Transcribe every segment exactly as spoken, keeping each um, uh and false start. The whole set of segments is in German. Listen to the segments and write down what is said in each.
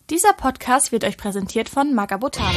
Dieser Podcast wird euch präsentiert von Magabotato.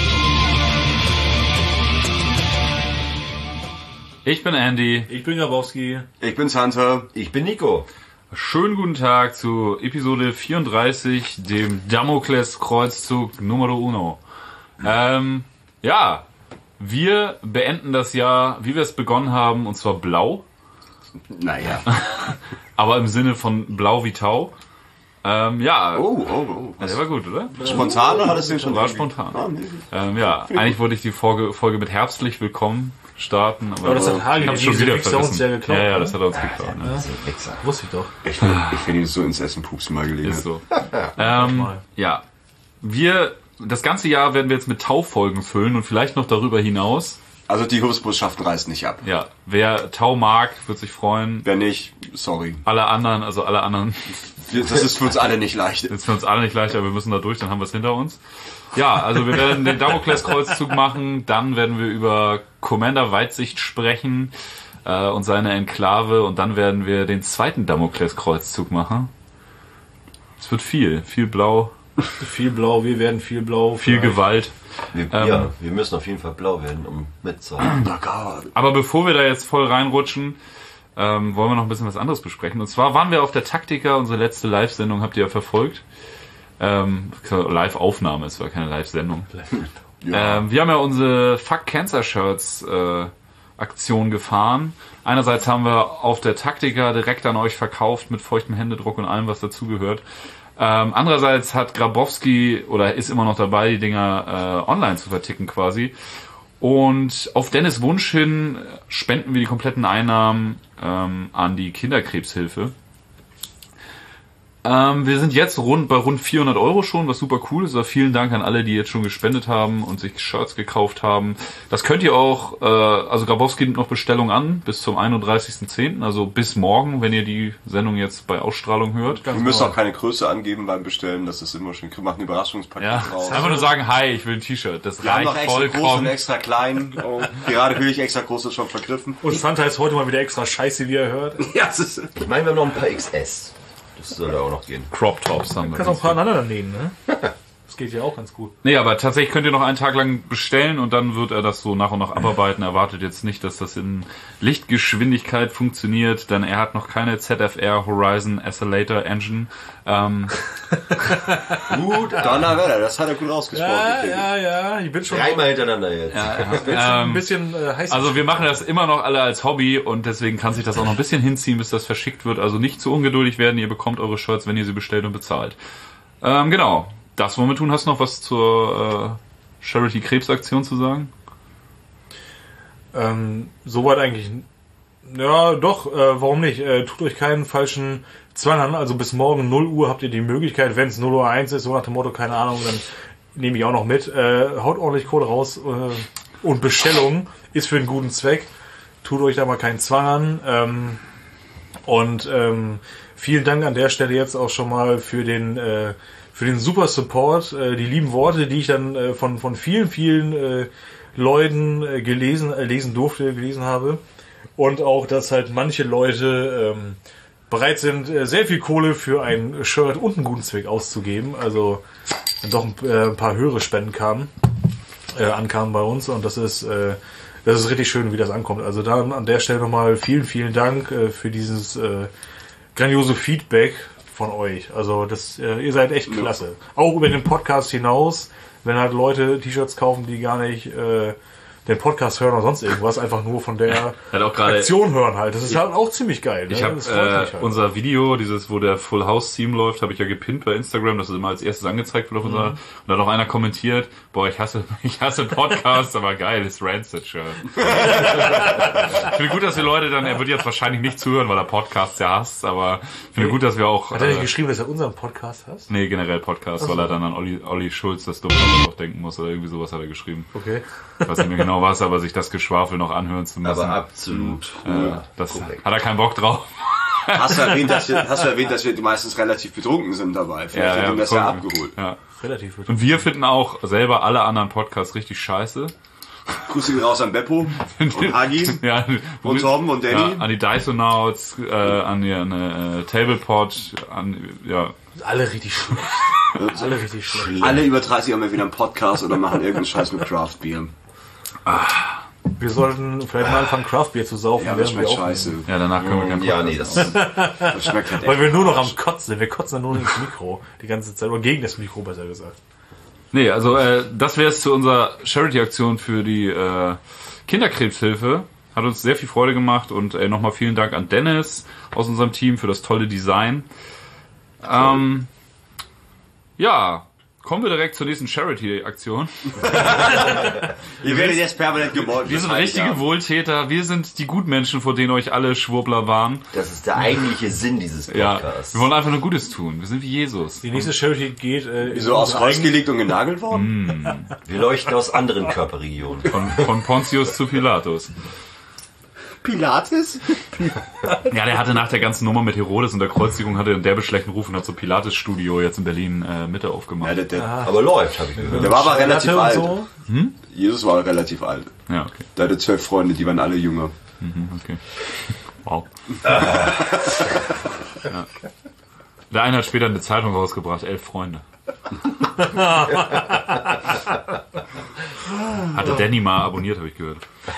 Ich bin Andy. Ich bin Grabowski. Ich bin's Hunter. Ich bin Nico. Schönen guten Tag zu Episode vierunddreißig, dem Damokles-Kreuzzug Numero Uno. Ähm, ja, wir beenden das Jahr, wie wir es begonnen haben, und zwar blau. Naja. Aber im Sinne von blau wie Tau. Ähm, ja. Oh, oh, oh. Ja, der war gut, oder? Spontan oder hattest du den schon? War spontan. Ah, nee. Ähm, ja, eigentlich wollte ich die Folge, Folge mit herzlich willkommen starten. Aber, aber das hat Hagi, ich hab's schon wieder vergessen. Uns ja geklaut. Ja, ja, das hat er uns geklaut. Ja, Ne? ja. Wusste ich doch. Ich finde ich find ihn so ins Essen pupsen mal gelegen. Ist so. ähm, ja, wir, das ganze Jahr werden wir jetzt mit Tau-Folgen füllen und vielleicht noch darüber hinaus. Also die Hilfsbotschaften reißen nicht ab. Ja, wer Tau mag, wird sich freuen. Wer nicht, sorry. Alle anderen, also alle anderen. Das ist für uns alle nicht leicht. Das ist für uns alle nicht leicht, aber wir müssen da durch, dann haben wir es hinter uns. Ja, also wir werden den Damokles-Kreuzzug machen, dann werden wir über Commander Weitsicht sprechen äh, und seine Enklave und dann werden wir den zweiten Damokles-Kreuzzug machen. Es wird viel, viel Blau. Viel Blau, wir werden viel Blau. Viel vielleicht. Gewalt. Wir, ähm, ja, wir müssen auf jeden Fall blau werden, um mitzuhalten. Aber bevor wir da jetzt voll reinrutschen, ähm, wollen wir noch ein bisschen was anderes besprechen. Und zwar waren wir auf der Taktika, unsere letzte Live-Sendung habt ihr ja verfolgt. Ähm, Live-Aufnahme, es war keine Live-Sendung. Ja. Ähm, wir haben ja unsere Fuck Cancer Shirts äh, Aktion gefahren. Einerseits haben wir auf der Taktika direkt an euch verkauft mit feuchtem Händedruck und allem, was dazugehört. Ähm, andererseits hat Grabowski oder ist immer noch dabei, die Dinger äh, online zu verticken quasi. Und auf Dennis Wunsch hin spenden wir die kompletten Einnahmen ähm, an die Kinderkrebshilfe. Ähm, wir sind jetzt rund bei rund vierhundert Euro schon, was super cool ist. Also vielen Dank an alle, die jetzt schon gespendet haben und sich Shirts gekauft haben. Das könnt ihr auch, äh, also Grabowski nimmt noch Bestellung an bis zum einunddreißigsten zehnten, also bis morgen, wenn ihr die Sendung jetzt bei Ausstrahlung hört. Wir müssen auch keine Größe angeben beim Bestellen, das ist immer schön. Wir machen ein Überraschungspaket ja, drauf. Einfach nur sagen, hi, ich will ein T-Shirt. Das wir reicht haben noch extra vollkommen. Groß und extra klein. Oh, gerade will ich extra groß ist schon vergriffen. Und Santa ist heute mal wieder extra scheiße, wie ihr hört. Ja, das ist ich meine, wir haben noch ein paar X S. Das soll ja auch noch gehen. Crop Tops haben wir. Kannst auch ein paar aneinander nähen, ne? Das geht ja auch ganz gut. Nee, aber tatsächlich könnt ihr noch einen Tag lang bestellen und dann wird er das so nach und nach abarbeiten. Erwartet jetzt nicht, dass das in Lichtgeschwindigkeit funktioniert, denn er hat noch keine Z F R Horizon Accelerator Engine. Ähm gut, Donnerwetter, das hat er gut ausgesprochen. Ja, ja, ja, ich bin schon dreimal hintereinander jetzt. Ja, ja. Ich bin schon ein bisschen äh, heiß. Also wir machen das immer noch alle als Hobby und deswegen kann sich das auch noch ein bisschen hinziehen, bis das verschickt wird. Also nicht zu ungeduldig werden, ihr bekommt eure Shirts, wenn ihr sie bestellt und bezahlt. Ähm, genau. Das wollen wir tun. Hast du noch was zur äh, Charity-Krebsaktion zu sagen? Ähm, soweit eigentlich. Ja, doch, äh, warum nicht? Äh, tut euch keinen falschen Zwang an. Also bis morgen null Uhr habt ihr die Möglichkeit, wenn es null Uhr eins ist, so nach dem Motto, keine Ahnung, dann nehme ich auch noch mit. Äh, haut ordentlich Kohle raus äh, und Bestellung ist für einen guten Zweck. Tut euch da mal keinen Zwang an. Ähm, und ähm, vielen Dank an der Stelle jetzt auch schon mal für den äh, für den super Support, äh, die lieben Worte, die ich dann äh, von von vielen, vielen äh, Leuten äh, gelesen äh, lesen durfte, gelesen habe. Und auch, dass halt manche Leute ähm, bereit sind, äh, sehr viel Kohle für ein Shirt und einen guten Zweck auszugeben. Also dann doch ein, äh, ein paar höhere Spenden kamen, äh, ankamen bei uns. Und das ist äh, das ist richtig schön, wie das ankommt. Also dann an der Stelle nochmal vielen, vielen Dank äh, für dieses äh, grandiose Feedback von euch. Also das, äh, ihr seid echt klasse. Ja. Auch über den Podcast hinaus, wenn halt Leute T-Shirts kaufen, die gar nicht äh, den Podcast hören oder sonst irgendwas, einfach nur von der auch Aktion hören halt. Das ist halt auch ziemlich geil. Ne? Ich habe äh, halt. unser Video, dieses, wo der Full House Theme läuft, habe ich ja gepinnt bei Instagram, das ist immer als erstes angezeigt wird auf unserer, mhm. und da hat auch einer kommentiert, boah, ich hasse, ich hasse Podcasts, aber geil, ist Rancid-Shirt. Ich finde gut, dass die Leute dann, er wird jetzt wahrscheinlich nicht zuhören, weil er Podcasts ja hasst, aber ich finde gut, dass wir auch... Hat er nicht äh, geschrieben, dass er unseren Podcast hasst? Nee, generell Podcast, so. Weil er dann an Olli, Olli Schulz, das dumme noch denken muss, oder irgendwie sowas hat er geschrieben. Okay. Ich weiß nicht mehr genau was, aber sich das Geschwafel noch anhören zu müssen. Aber absolut. Äh, das korrekt. Hat er keinen Bock drauf. Hast du erwähnt, dass wir, hast du erwähnt, dass wir meistens relativ betrunken sind dabei? Vielleicht ja, hat ja, ihn das ja abgeholt. Ja. Relativ betrunken. Und wir finden auch selber alle anderen Podcasts richtig scheiße. Grüße raus an Beppo und Hagi ja, und Tom und Danny. Ja, an die Dysonauts, äh, an die an, äh, Tablepod, an, ja. Alle richtig schlecht. Alle richtig schlecht. Alle über dreißig haben wir wieder einen Podcast oder machen irgendeinen Scheiß mit Craft Beer. Wir sollten vielleicht mal anfangen, Craft Beer zu saufen. Ja, das während wir schmeckt aufnehmen. scheiße. Ja, danach können wir keinen Ja, Podcast nee, das Das schmeckt halt Weil echt. wir nur noch am Kotzen sind. Wir kotzen dann nur ins Mikro die ganze Zeit. Oder gegen das Mikro, besser gesagt. Nee, also äh, das wäre es zu unserer Charity-Aktion für die äh, Kinderkrebshilfe. Hat uns sehr viel Freude gemacht und äh, nochmal vielen Dank an Dennis aus unserem Team für das tolle Design. Ähm, ja, kommen wir direkt zur nächsten Charity-Aktion. Ihr werdet jetzt permanent gemolken. Wir sind richtige Wohltäter, wir sind die Gutmenschen, vor denen euch alle Schwurbler waren. Das ist der eigentliche Sinn dieses Ja, Podcasts. wir wollen einfach nur Gutes tun. Wir sind wie Jesus. Die nächste Charity geht äh, in So aus unsere Holz eigene- gelegt und genagelt worden? Wir leuchten aus anderen Körperregionen. Von, von Pontius zu Pilatus. Pilates? Ja, der hatte nach der ganzen Nummer mit Herodes und der Kreuzigung hatte einen derbe schlechten Ruf und hat so Pilates Studio jetzt in Berlin äh, Mitte aufgemacht. Ja, der, der, Aber läuft, habe ich gehört. der war aber relativ Latte und alt. so. Jesus war relativ alt. Ja, okay. Der hatte zwölf Freunde, die waren alle jünger. Mhm, okay. Wow. Ja. Der eine hat später eine Zeitung rausgebracht, elf Freunde. Hatte Danny mal abonniert, habe ich gehört.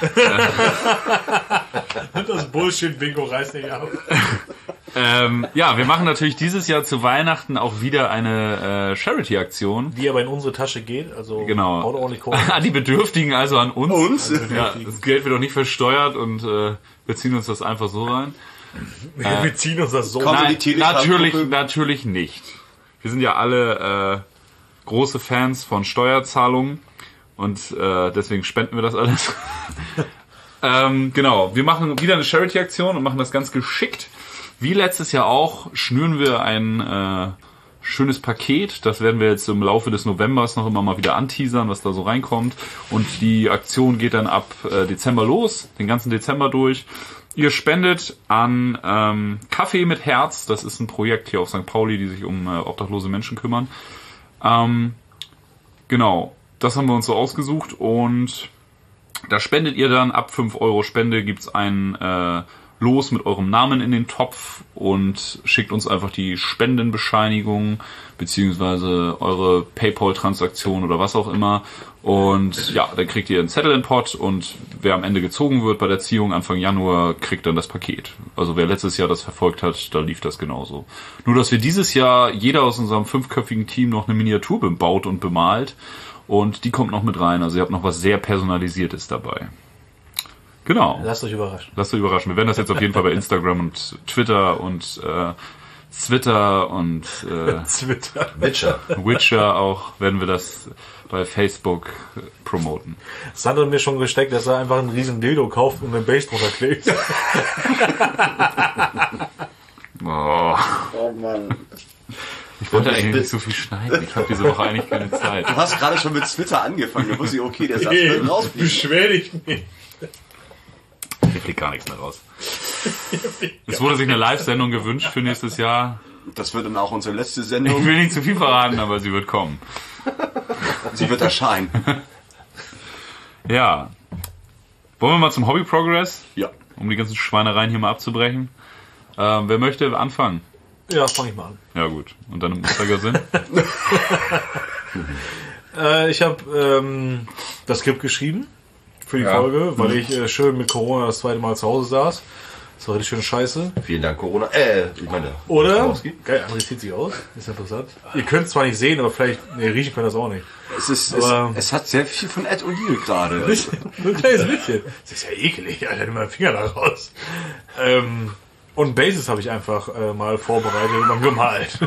Das Bullshit-Bingo reißt nicht ab. Ähm, ja, wir machen natürlich dieses Jahr zu Weihnachten auch wieder eine äh, Charity-Aktion. Die aber in unsere Tasche geht. Also Genau. haut ordentlich Kohle. An die Bedürftigen, also an uns. Uns? Ja, das Geld wird auch nicht versteuert und äh, wir ziehen uns das einfach so rein. Wir ziehen uns das so. Komm. Also Nein, die Telegram-Gruppe? natürlich, natürlich nicht. Wir sind ja alle äh, große Fans von Steuerzahlungen und äh, deswegen spenden wir das alles. ähm, genau, wir machen wieder eine Charity-Aktion und machen das ganz geschickt. Wie letztes Jahr auch schnüren wir ein äh, schönes Paket. Das werden wir jetzt im Laufe des Novembers noch immer mal wieder anteasern, was da so reinkommt. Und die Aktion geht dann ab äh, Dezember los, den ganzen Dezember durch. Ihr spendet an ähm, Kaffee mit Herz. Das ist ein Projekt hier auf Sankt Pauli, die sich um äh, obdachlose Menschen kümmern. Ähm, genau, das haben wir uns so ausgesucht. Und da spendet ihr dann ab fünf Euro Spende, gibt's ein äh, Los mit eurem Namen in den Topf und schickt uns einfach die Spendenbescheinigung beziehungsweise eure PayPal-Transaktion oder was auch immer. Und ja, dann kriegt ihr einen Zettel in den Pott und wer am Ende gezogen wird bei der Ziehung Anfang Januar, kriegt dann das Paket. Also wer letztes Jahr das verfolgt hat, da lief das genauso. Nur, dass wir dieses Jahr jeder aus unserem fünfköpfigen Team noch eine Miniatur bebaut und bemalt und die kommt noch mit rein. Also ihr habt noch was sehr Personalisiertes dabei. Genau. Lasst euch überraschen. Lasst euch überraschen. Wir werden das jetzt auf jeden Fall bei Instagram und Twitter und äh, Twitter und äh, Twitter. Witcher. Witcher auch, werden wir das bei Facebook äh, promoten. Sandra hat mir schon gesteckt, dass er einfach einen riesen Dildo kauft und eine Base drunter klebt. Oh, Oh Mann. ich wollte eigentlich nicht so viel schneiden. Ich habe diese Woche eigentlich keine Zeit. Du hast gerade schon mit Twitter angefangen. Da wusste ich, okay, der Satz wird rausfliegen. Beschwer dich nicht. Hier fliegt gar nichts mehr raus. Es wurde sich eine Live-Sendung gewünscht für nächstes Jahr. Das wird dann auch unsere letzte Ich Sendung. will nicht zu viel verraten, aber sie wird kommen. Sie wird erscheinen. Ja. Wollen wir mal zum Hobby Progress, Ja. um die ganzen Schweinereien hier mal abzubrechen? Ähm, wer möchte anfangen? Ja, fang ich mal an. Ja gut. Und dann im Uhrzeigersinn? Äh, ich habe ähm, das Skript geschrieben für die Ja. Folge, weil ich äh, schön mit Corona das zweite Mal zu Hause saß. Das war richtig schön scheiße. Vielen Dank, Corona. Äh, ich meine. Oder? Kowalski. Geil, André zieht sich aus. Ist interessant. Ihr könnt es zwar nicht sehen, aber vielleicht, nee, riechen können das auch nicht. Es, ist, es, Aber- es hat sehr viel von Ed O'Neill gerade. Nur ein kleines bisschen. Das ist ja ekelig, Alter, nimm meinen Finger da raus. Ähm, und Bases habe ich einfach äh, mal vorbereitet und dann gemalt.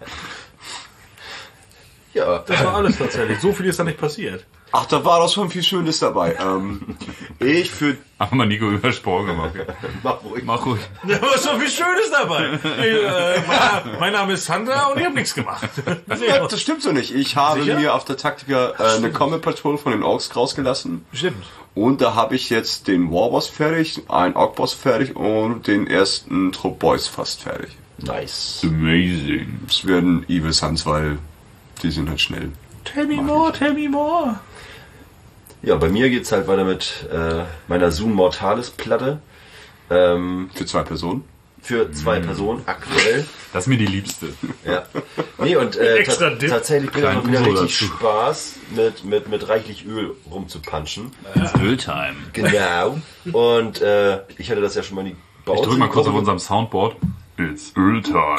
Ja. Das war alles tatsächlich. So viel ist da nicht passiert. Ach, da war doch schon viel Schönes dabei. Ähm, ich für Haben wir Nico übersprungen gemacht. Mach ruhig. Mach ruhig. Da war schon viel Schönes dabei. Ich, äh, mein, mein Name ist Sandra und ich habe nichts gemacht. Ja, das stimmt so nicht. Ich habe Sicher? mir auf der Taktika äh, eine Comet Patrol von den Orks rausgelassen. Stimmt. Und da habe ich jetzt den Warboss fertig, einen Ork-Boss fertig und den ersten Trupp Boys fast fertig. Nice. Amazing. Es werden Evil Sons, weil die sind halt schnell. Tell me more, tell me more. Ja, bei mir geht's halt weiter mit äh, meiner Zoom Mortalis Platte. Ähm, Für zwei Personen. für zwei Personen aktuell. Das ist mir die Liebste. Ja. Nee, und äh, Extra ta- Dip. tatsächlich bringt es Kleinen mal wieder Uso richtig dazu. Spaß, mit, mit, mit reichlich Öl rumzupanschen. It's Öltime. Genau. Und äh, ich hatte das ja schon mal in die Baut. Ich drück mal kurz auf unserem Soundboard. It's Öltime.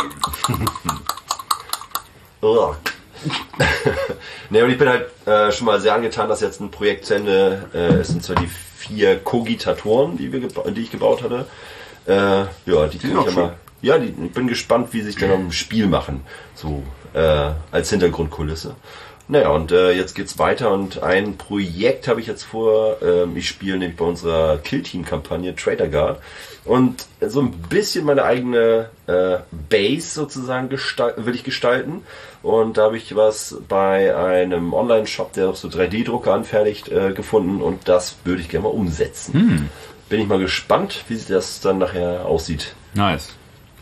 Oh. Ne, und ich bin halt äh, schon mal sehr angetan, dass jetzt ein Projekt zu Ende äh, ist, und zwar die vier Kogitatoren, die, wir geba- die ich gebaut hatte. Äh, ja, die kann auch ich ja mal. Ja, die, ich bin gespannt, wie sich dann am Spiel machen. So äh, als Hintergrundkulisse. Naja, und äh, jetzt geht's weiter und ein Projekt habe ich jetzt vor. Ähm, ich spiele nämlich bei unserer Kill-Team-Kampagne Traitor Guard und so ein bisschen meine eigene äh, Base sozusagen gestal- will ich gestalten. Und da habe ich was bei einem Online-Shop, der auch so drei D-Drucker anfertigt, äh, gefunden und das würde ich gerne mal umsetzen. Hm. Bin ich mal gespannt, wie das dann nachher aussieht. Nice.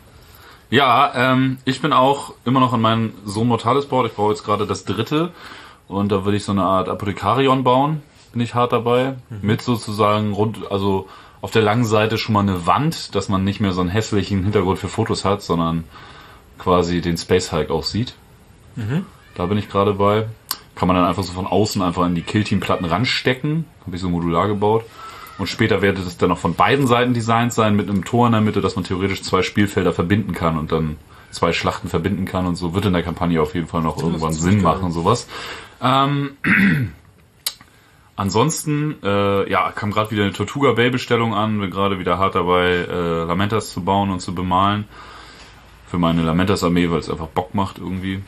Ja, ähm, ich bin auch immer noch an meinem Sohn Mortalis Board. Ich brauche jetzt gerade das dritte. Und da würde ich so eine Art Apothekarion bauen. Bin ich hart dabei. Mhm. Mit sozusagen rund, also auf der langen Seite schon mal eine Wand, dass man nicht mehr so einen hässlichen Hintergrund für Fotos hat, sondern quasi den Space Hulk auch sieht. Mhm. Da bin ich gerade bei. Kann man dann einfach so von außen einfach in die Kill-Team-Platten ranstecken. Habe ich so modular gebaut. Und später wird es dann noch von beiden Seiten designt sein, mit einem Tor in der Mitte, dass man theoretisch zwei Spielfelder verbinden kann und dann zwei Schlachten verbinden kann und so. Wird in der Kampagne auf jeden Fall noch irgendwann Sinn machen und sowas. Ähm, ansonsten, äh, ja, kam gerade wieder eine Tortuga Bay Bestellung an. Bin gerade wieder hart dabei, äh, Lamentas zu bauen und zu bemalen. Für meine Lamentas Armee, weil es einfach Bock macht irgendwie.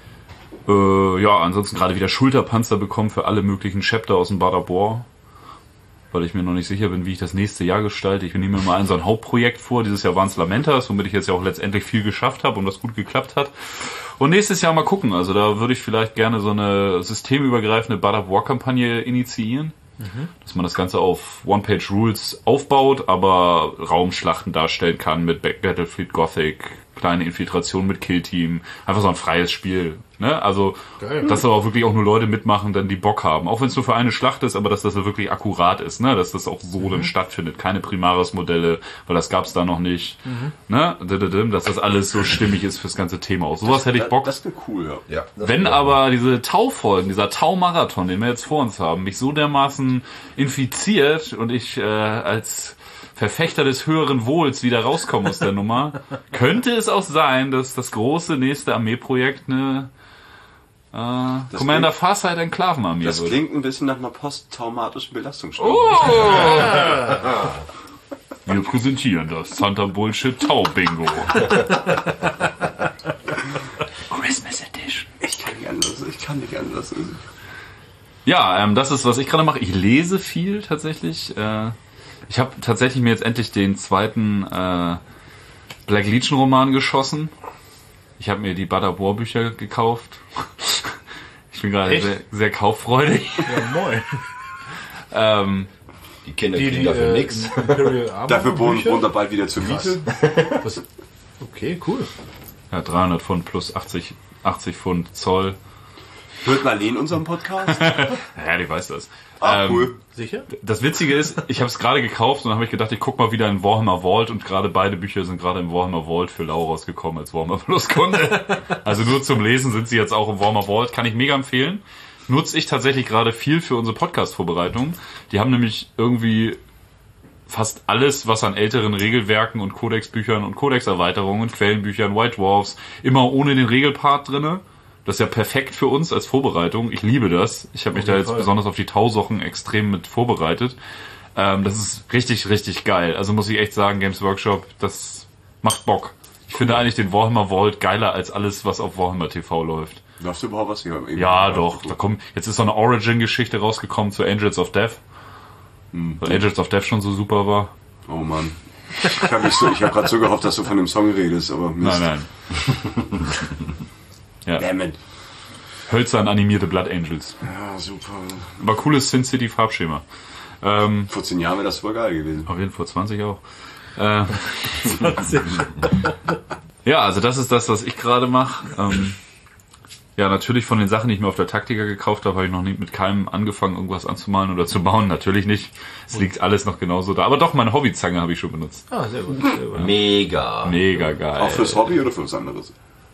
Äh, ja, ansonsten gerade wieder Schulterpanzer bekommen für alle möglichen Chapter aus dem Badabor. Weil ich mir noch nicht sicher bin, wie ich das nächste Jahr gestalte. Ich nehme mir mal ein so ein Hauptprojekt vor. Dieses Jahr waren es Lamentas, womit ich jetzt ja auch letztendlich viel geschafft habe und das gut geklappt hat. Und nächstes Jahr mal gucken. Also da würde ich vielleicht gerne so eine systemübergreifende God of War-Kampagne initiieren. Mhm. Dass man das Ganze auf One-Page-Rules aufbaut, aber Raumschlachten darstellen kann mit Battlefield Gothic, kleine Infiltration mit Kill-Team. Einfach so ein freies Spiel. Ne? Also, Geil. dass da auch wirklich auch nur Leute mitmachen, dann die Bock haben. Auch wenn es nur für eine Schlacht ist, aber dass das wirklich akkurat ist. Ne? Dass das auch so mhm. dann stattfindet. Keine Primaris-Modelle, weil das gab's da noch nicht. Mhm. Ne? Dass das alles so stimmig ist fürs ganze Thema. Auch sowas hätte ich Bock. Das wäre cool, ja. Ja, Wenn aber diese Tau-Folgen, dieser Tau-Marathon, den wir jetzt vor uns haben, mich so dermaßen infiziert und ich äh, als Verfechter des höheren Wohls wieder rauskomme aus der Nummer, könnte es auch sein, dass das große nächste Armeeprojekt eine äh, Commander klingt, Farsight Enklaven-Armee Das wird. klingt ein bisschen nach einer posttraumatischen Belastungsstörung. Oh! Wir präsentieren das Santa Bullshit Tau Bingo. Christmas Edition. Ich kann nicht anders, ich kann nicht anders. Ja, ähm, das ist, was ich gerade mache. Ich lese viel tatsächlich. Äh, ich habe tatsächlich mir jetzt endlich den zweiten äh, Black Legion Roman geschossen. Ich habe mir die Badabor Bücher gekauft. Ich bin gerade sehr, sehr kauffreudig. Ja, moin. ähm, Die Kinder Die, kriegen die, dafür äh, nix. Imperial Armor Dafür wohnen Bücher? wohnt er bald wieder zur Miete. Was? Okay, cool. ja, dreihundert Pfund plus achtzig, achtzig Pfund Zoll. Hört Marlene unseren Podcast? Ja, die weiß das. Ah, ähm, cool. Sicher? Das Witzige ist, ich habe es gerade gekauft und dann habe ich gedacht, ich guck mal wieder in Warhammer Vault und gerade beide Bücher sind gerade im Warhammer Vault für Lau rausgekommen als Warhammer Plus Kunde. Also nur zum Lesen sind sie jetzt auch im Warhammer Vault, kann ich mega empfehlen. Nutze ich tatsächlich gerade viel für unsere Podcast-Vorbereitung. Die haben nämlich irgendwie fast alles, was an älteren Regelwerken und Codex-Büchern und Codex-Erweiterungen und Quellenbüchern, White Dwarfs, immer ohne den Regelpart drinne. Das ist ja perfekt für uns als Vorbereitung. Ich liebe das. Ich habe mich da jetzt Fall. besonders auf die Tausochen extrem mit vorbereitet. Ähm, das ist richtig, richtig geil. Also muss ich echt sagen, Games Workshop, das macht Bock. Ich finde eigentlich den Warhammer Vault geiler als alles, was auf Warhammer T V läuft. Darfst du überhaupt was hier? Ja, doch. Da kommt, jetzt ist so eine Origin-Geschichte rausgekommen zu Angels of Death. Hm. Weil Angels of Death schon so super war. Oh Mann. Ich habe so, hab gerade so gehofft, dass du von dem Song redest, aber Mist. Nein, nein. Ja. Damn it. Hölzern animierte Blood Angels. Ja, super. Aber cooles Sin City Farbschema. Ähm, Vor zehn Jahren wäre das voll geil gewesen. auf jeden Fall vor zwanzig auch. Äh, ja, also das ist das, was ich gerade mache. Ähm, Ja, natürlich von den Sachen, die ich mir auf der Taktika gekauft habe, habe ich noch nicht mit keinem angefangen, irgendwas anzumalen oder zu bauen. Natürlich nicht. Es liegt alles noch genauso da. Aber doch, meine Hobbyzange habe ich schon benutzt. Ah, sehr gut. Sehr gut. Mega. Mega geil. Auch fürs Hobby oder für was anderes?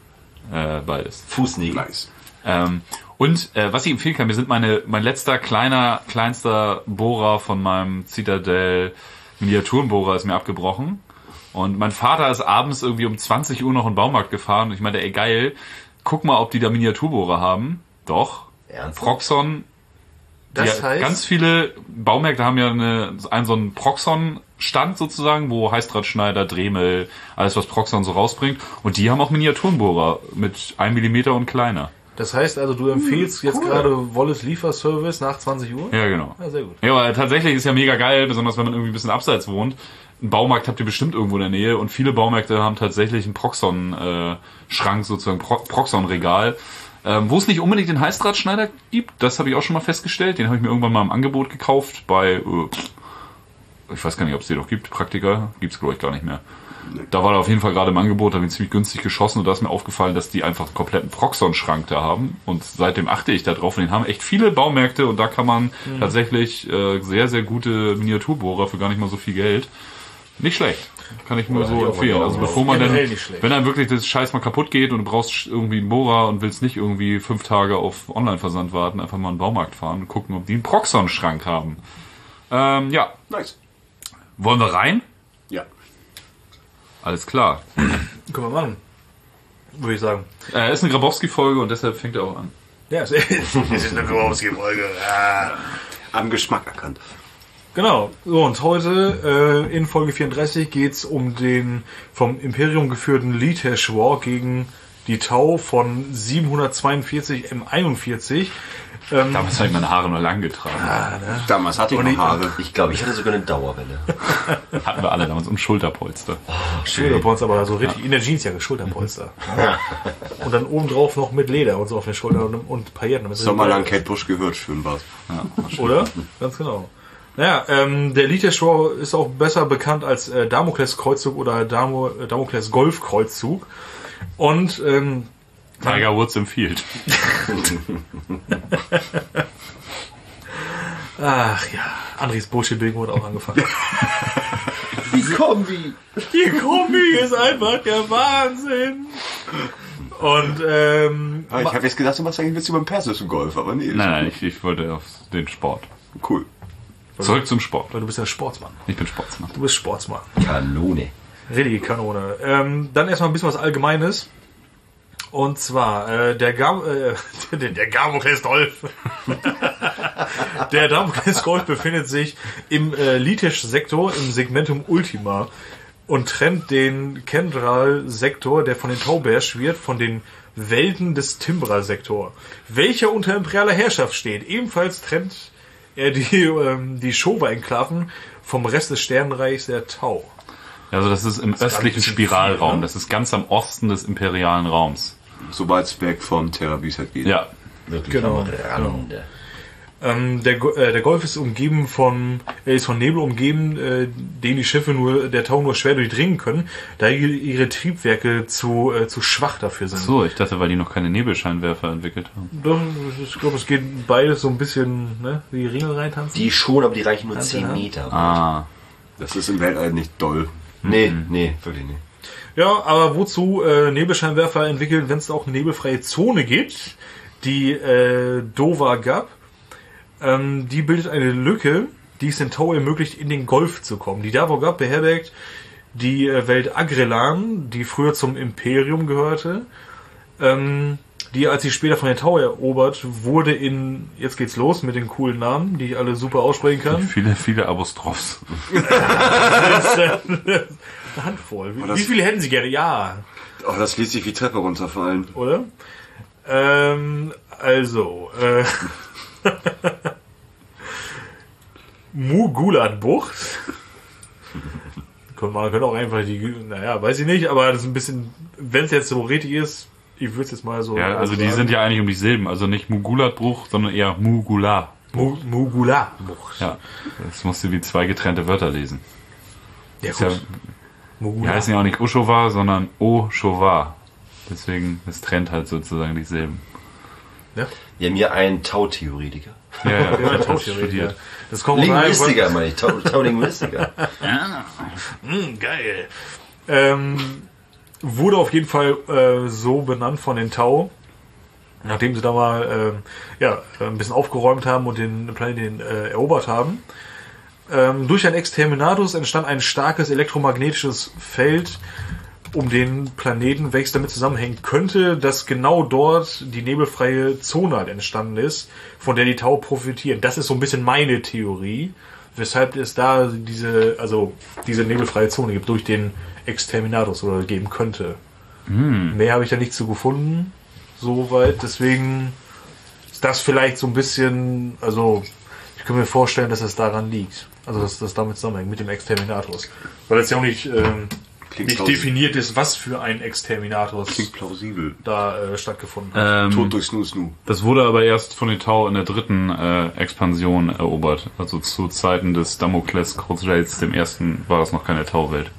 Äh, beides. Fußnägel. Nice. Ähm, und äh, was ich empfehlen kann, mir sind meine mein letzter kleiner, kleinster Bohrer von meinem Citadel Miniaturenbohrer ist mir abgebrochen. Und mein Vater ist abends irgendwie um zwanzig Uhr noch in den Baumarkt gefahren. Und ich meinte, ey geil, guck mal, ob die da Miniaturbohrer haben. Doch. Ernsthaft? Proxon. Das Ja, heißt, ganz viele Baumärkte haben ja eine, einen so einen Proxon-Stand sozusagen, wo Heißdrahtschneider, Dremel, alles was Proxon so rausbringt. Und die haben auch Miniaturenbohrer mit einem Millimeter und kleiner. das heißt also, du empfiehlst jetzt gerade Wolles Lieferservice nach zwanzig Uhr? Ja, genau. Ja, sehr gut. Ja, aber tatsächlich ist ja mega geil, besonders wenn man irgendwie ein bisschen abseits wohnt. Einen Baumarkt habt ihr bestimmt irgendwo in der Nähe und viele Baumärkte haben tatsächlich einen Proxon-Schrank, sozusagen Pro- Proxon-Regal. Ähm, wo es nicht unbedingt den Heißdrahtschneider gibt, das habe ich auch schon mal festgestellt. Den habe ich mir irgendwann mal im Angebot gekauft bei, äh, ich weiß gar nicht, ob es den noch gibt, Praktika, gibt's glaube ich gar nicht mehr. Da war er auf jeden Fall gerade im Angebot, da habe ich ziemlich günstig geschossen und da ist mir aufgefallen, dass die einfach einen kompletten Proxon-Schrank da haben und seitdem achte ich da drauf und den haben echt viele Baumärkte und da kann man mhm. tatsächlich äh, sehr, sehr gute Miniaturbohrer für gar nicht mal so viel Geld. Nicht schlecht. Kann ich nur Ja, so ja, empfehlen. ja, Also ja, bevor man dann, generell nicht schlecht. wenn dann wirklich das Scheiß mal kaputt geht und du brauchst irgendwie einen Bohrer und willst nicht irgendwie fünf Tage auf Online-Versand warten, einfach mal in den Baumarkt fahren und gucken, ob die einen Proxon-Schrank haben. Ähm, ja. Nice. Wollen wir rein? Ja. Alles klar. Können wir machen. Würde ich sagen. Äh, ist eine Grabowski-Folge und deshalb fängt er auch an. Ja, es ist eine Grabowski-Folge. Ja. Am Geschmack erkannt. Genau. So, und heute äh, in Folge vierunddreißig geht's um den vom Imperium geführten Litesh War gegen die Tau von siebenhundertzweiundvierzig M einundvierzig. Ähm, Damals habe ich meine Haare nur lang getragen. ah, ne? Damals hatte ich noch Haare. Ich glaube, ich hatte sogar eine Dauerwelle. Hatten wir alle damals und Schulterpolster. Schulterpolster, aber so richtig in der Jeansjacke, Schulterpolster. Ja. Und dann obendrauf noch mit Leder und so auf den Schultern und, und Pailletten. damit es Sommerlang ist. Kate Bush gehört, schön war's. Ja, Oder? Ganz genau. Naja, ähm, der Litesh War ist auch besser bekannt als äh, Damokles-Kreuzzug oder Damo, äh, Damokles-Golf-Kreuzzug. Und ähm, Tiger Woods empfiehlt. ach ja, Andres Bullshit-Bingo wurde auch angefangen. Die Kombi! Die Kombi ist einfach der Wahnsinn! Und ähm, Ah, ich habe jetzt gedacht, du machst eigentlich Witz über den persischen Golf, aber nee. Nein, nein, ich, ich wollte auf den Sport. Cool. Zurück zum Sport. weil du bist ja Sportsmann. Ich bin Sportsmann. Du bist Sportsmann. Kanone. Richtige Kanone. Ähm, dann erstmal ein bisschen was Allgemeines. Und zwar, äh, der, Gam äh, der, der Damokles Golf. Der Damokles Golf befindet sich im äh, Litesh-Sektor im Segmentum Ultima und trennt den Kendral-Sektor, der von den Tau beherrscht wird, von den Welten des Timbra-Sektor, welcher unter imperialer Herrschaft steht. Ebenfalls trennt er die, ähm, die Shova-Enklaven vom Rest des Sternenreichs der Tau. Also das ist im gar nicht östlichen ein bisschen Spiralraum. viel, ne? Das ist ganz am Osten des imperialen Raums. Sobald es weg von Terra halt geht. Ja. Wirklich Genau, am Rande. Ähm, der, Go- äh, der Golf ist umgeben von, er ist von Nebel umgeben, äh, den die Schiffe nur, der Tau nur schwer durchdringen können, da ihre, ihre Triebwerke zu, äh, zu schwach dafür sind. So, ich dachte, weil die noch keine Nebelscheinwerfer entwickelt haben. Doch, ich glaube, es geht beides so ein bisschen, ne, wie Ringel reintanzen. Die schon, aber die reichen nur Hand in zehn Hand. Meter. Ah. Das ist im Weltall nicht doll. Nee, nee, wirklich nicht. Ja, aber wozu äh, Nebelscheinwerfer entwickeln, wenn es auch eine nebelfreie Zone gibt, die äh, Dova Gap, ähm, die bildet eine Lücke, die es den Tau ermöglicht, in den Golf zu kommen. Die Dova Gap beherbergt die äh, Welt Agrelan, die früher zum Imperium gehörte, ähm, die, als sie später von den Tau erobert wurde, in, jetzt geht's los mit den coolen Namen, die ich alle super aussprechen kann. Viele, viele Apostrophs. Eine Handvoll. Wie, das- wie viele hätten Sie gerne? Ja. Oh, das liest sich wie Treppe runterfallen. Oder? Ähm, also, äh, Mugulat-Bucht. Man könnte auch einfach die, naja, weiß ich nicht, aber das ist ein bisschen, wenn es jetzt so richtig ist, ich würde es jetzt mal so. Ja, also die sind ja eigentlich um die Silben. Also nicht Mugulat-Bruch, sondern eher Mugula. Mu- Mugulat-Bucht. Ja, das musst du wie zwei getrennte Wörter lesen. Ja, Ist ja, gut. die Mugulat. heißen ja auch nicht Oshova, sondern O-Shova. Deswegen, es trennt halt sozusagen die Silben. Ja? Wir haben hier einen Tau-Theoretiker. Ja, ja, Ja, das Tauschtheorie, studiert. ja. Das kommt Linguistiker, meine ich. Tau- Tau-Linguistiker. Hm, geil. Ähm, wurde auf jeden Fall äh, so benannt von den Tau, nachdem sie da mal ähm, ja, ein bisschen aufgeräumt haben und den Planeten äh, erobert haben. Ähm, durch ein Exterminatus entstand ein starkes elektromagnetisches Feld um den Planeten, welches damit zusammenhängen könnte, dass genau dort die nebelfreie Zone halt entstanden ist, von der die Tau profitieren. Das ist so ein bisschen meine Theorie, weshalb es da diese, also diese nebelfreie Zone gibt durch den Exterminatus oder geben könnte. Hm. Mehr habe ich da nicht zu gefunden, soweit. Deswegen ist das vielleicht so ein bisschen, also ich kann mir vorstellen, dass es daran liegt. Also dass das damit zusammenhängt mit dem Exterminatus. Weil es ja auch nicht, ähm, Klingt nicht plausibel. definiert ist, was für ein Exterminatus Klingt plausibel. da äh, stattgefunden hat. Ähm, Tod durch Snoo Snoo. Das wurde aber erst von den Tau in der dritten äh, Expansion erobert. Also zu Zeiten des Damokles Crusades, dem ersten, war das noch keine Tauwelt.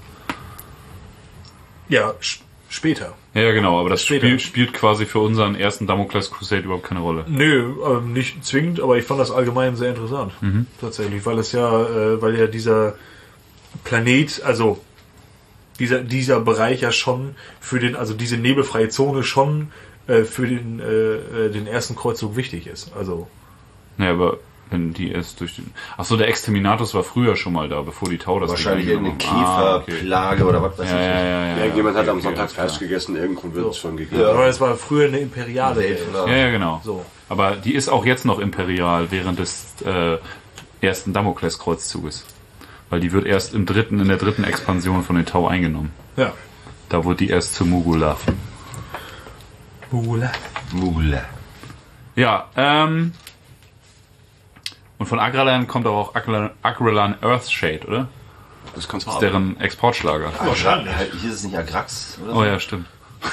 Ja, sch- später. Ja, ja, genau, aber das Später. spielt, spielt quasi für unseren ersten Damokles Crusade überhaupt keine Rolle. Nö, ähm, nicht zwingend, aber ich fand das allgemein sehr interessant. Tatsächlich, weil es ja, äh, weil ja dieser Planet, also dieser, dieser Bereich ja schon für den, also diese nebelfreie Zone schon äh, für den, äh, den ersten Kreuzzug wichtig ist. Also, Ja, aber wenn die erst durch den... Achso, der Exterminatus war früher schon mal da, bevor die Tau das Wahrscheinlich Ding irgendeine eingenommen haben. Ah, okay. Käferplage oder was weiß Ja, ich. ja, ja, ja. Irgendjemand hat okay, am okay, Sonntag alles klar. Fleisch gegessen, irgendeinen Grund wird es schon gegeben. aber es war früher eine imperiale Welt. Weltler. Ja, ja, genau. So. Aber die ist auch jetzt noch imperial während des äh, ersten Damokles-Kreuzzuges. Weil die wird erst im dritten, in der dritten Expansion von den Tau eingenommen. Ja. Da wurde die erst zu Mugulav. Mula. Mule. Ja, ähm... und von Agralan kommt auch Agralan, Agralan Earthshade, oder? Das kannst du Das ist haben. deren Exportschlager. Wahrscheinlich. Halt, hier ist es nicht Agrax oder Oh ja, stimmt.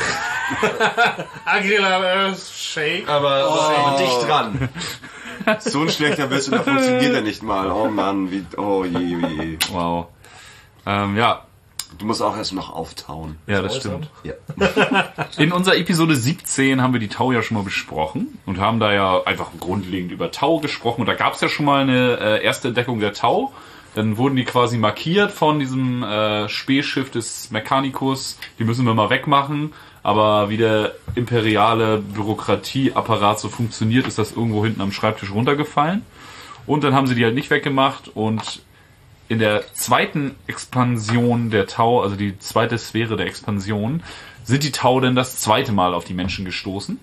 Agrila Shake. Aber, aber dicht dran. So ein schlechter Witz und da funktioniert er nicht mal. Oh Mann, wie, oh je, je. Wow. Ähm, ja, Du musst auch erst noch auftauen. ja, das stimmt. Ja. In unserer Episode siebzehn haben wir die Tau ja schon mal besprochen und haben da ja einfach grundlegend über Tau gesprochen. Und da gab es ja schon mal eine äh, erste Entdeckung der Tau. Dann wurden die quasi markiert von diesem äh, Spähschiff des Mechanicus. Die müssen wir mal wegmachen. Aber wie der imperiale Bürokratieapparat so funktioniert, ist das irgendwo hinten am Schreibtisch runtergefallen. Und dann haben sie die halt nicht weggemacht. Und in der zweiten Expansion der Tau, also die zweite Sphäre der Expansion, sind die Tau dann das zweite Mal auf die Menschen gestoßen.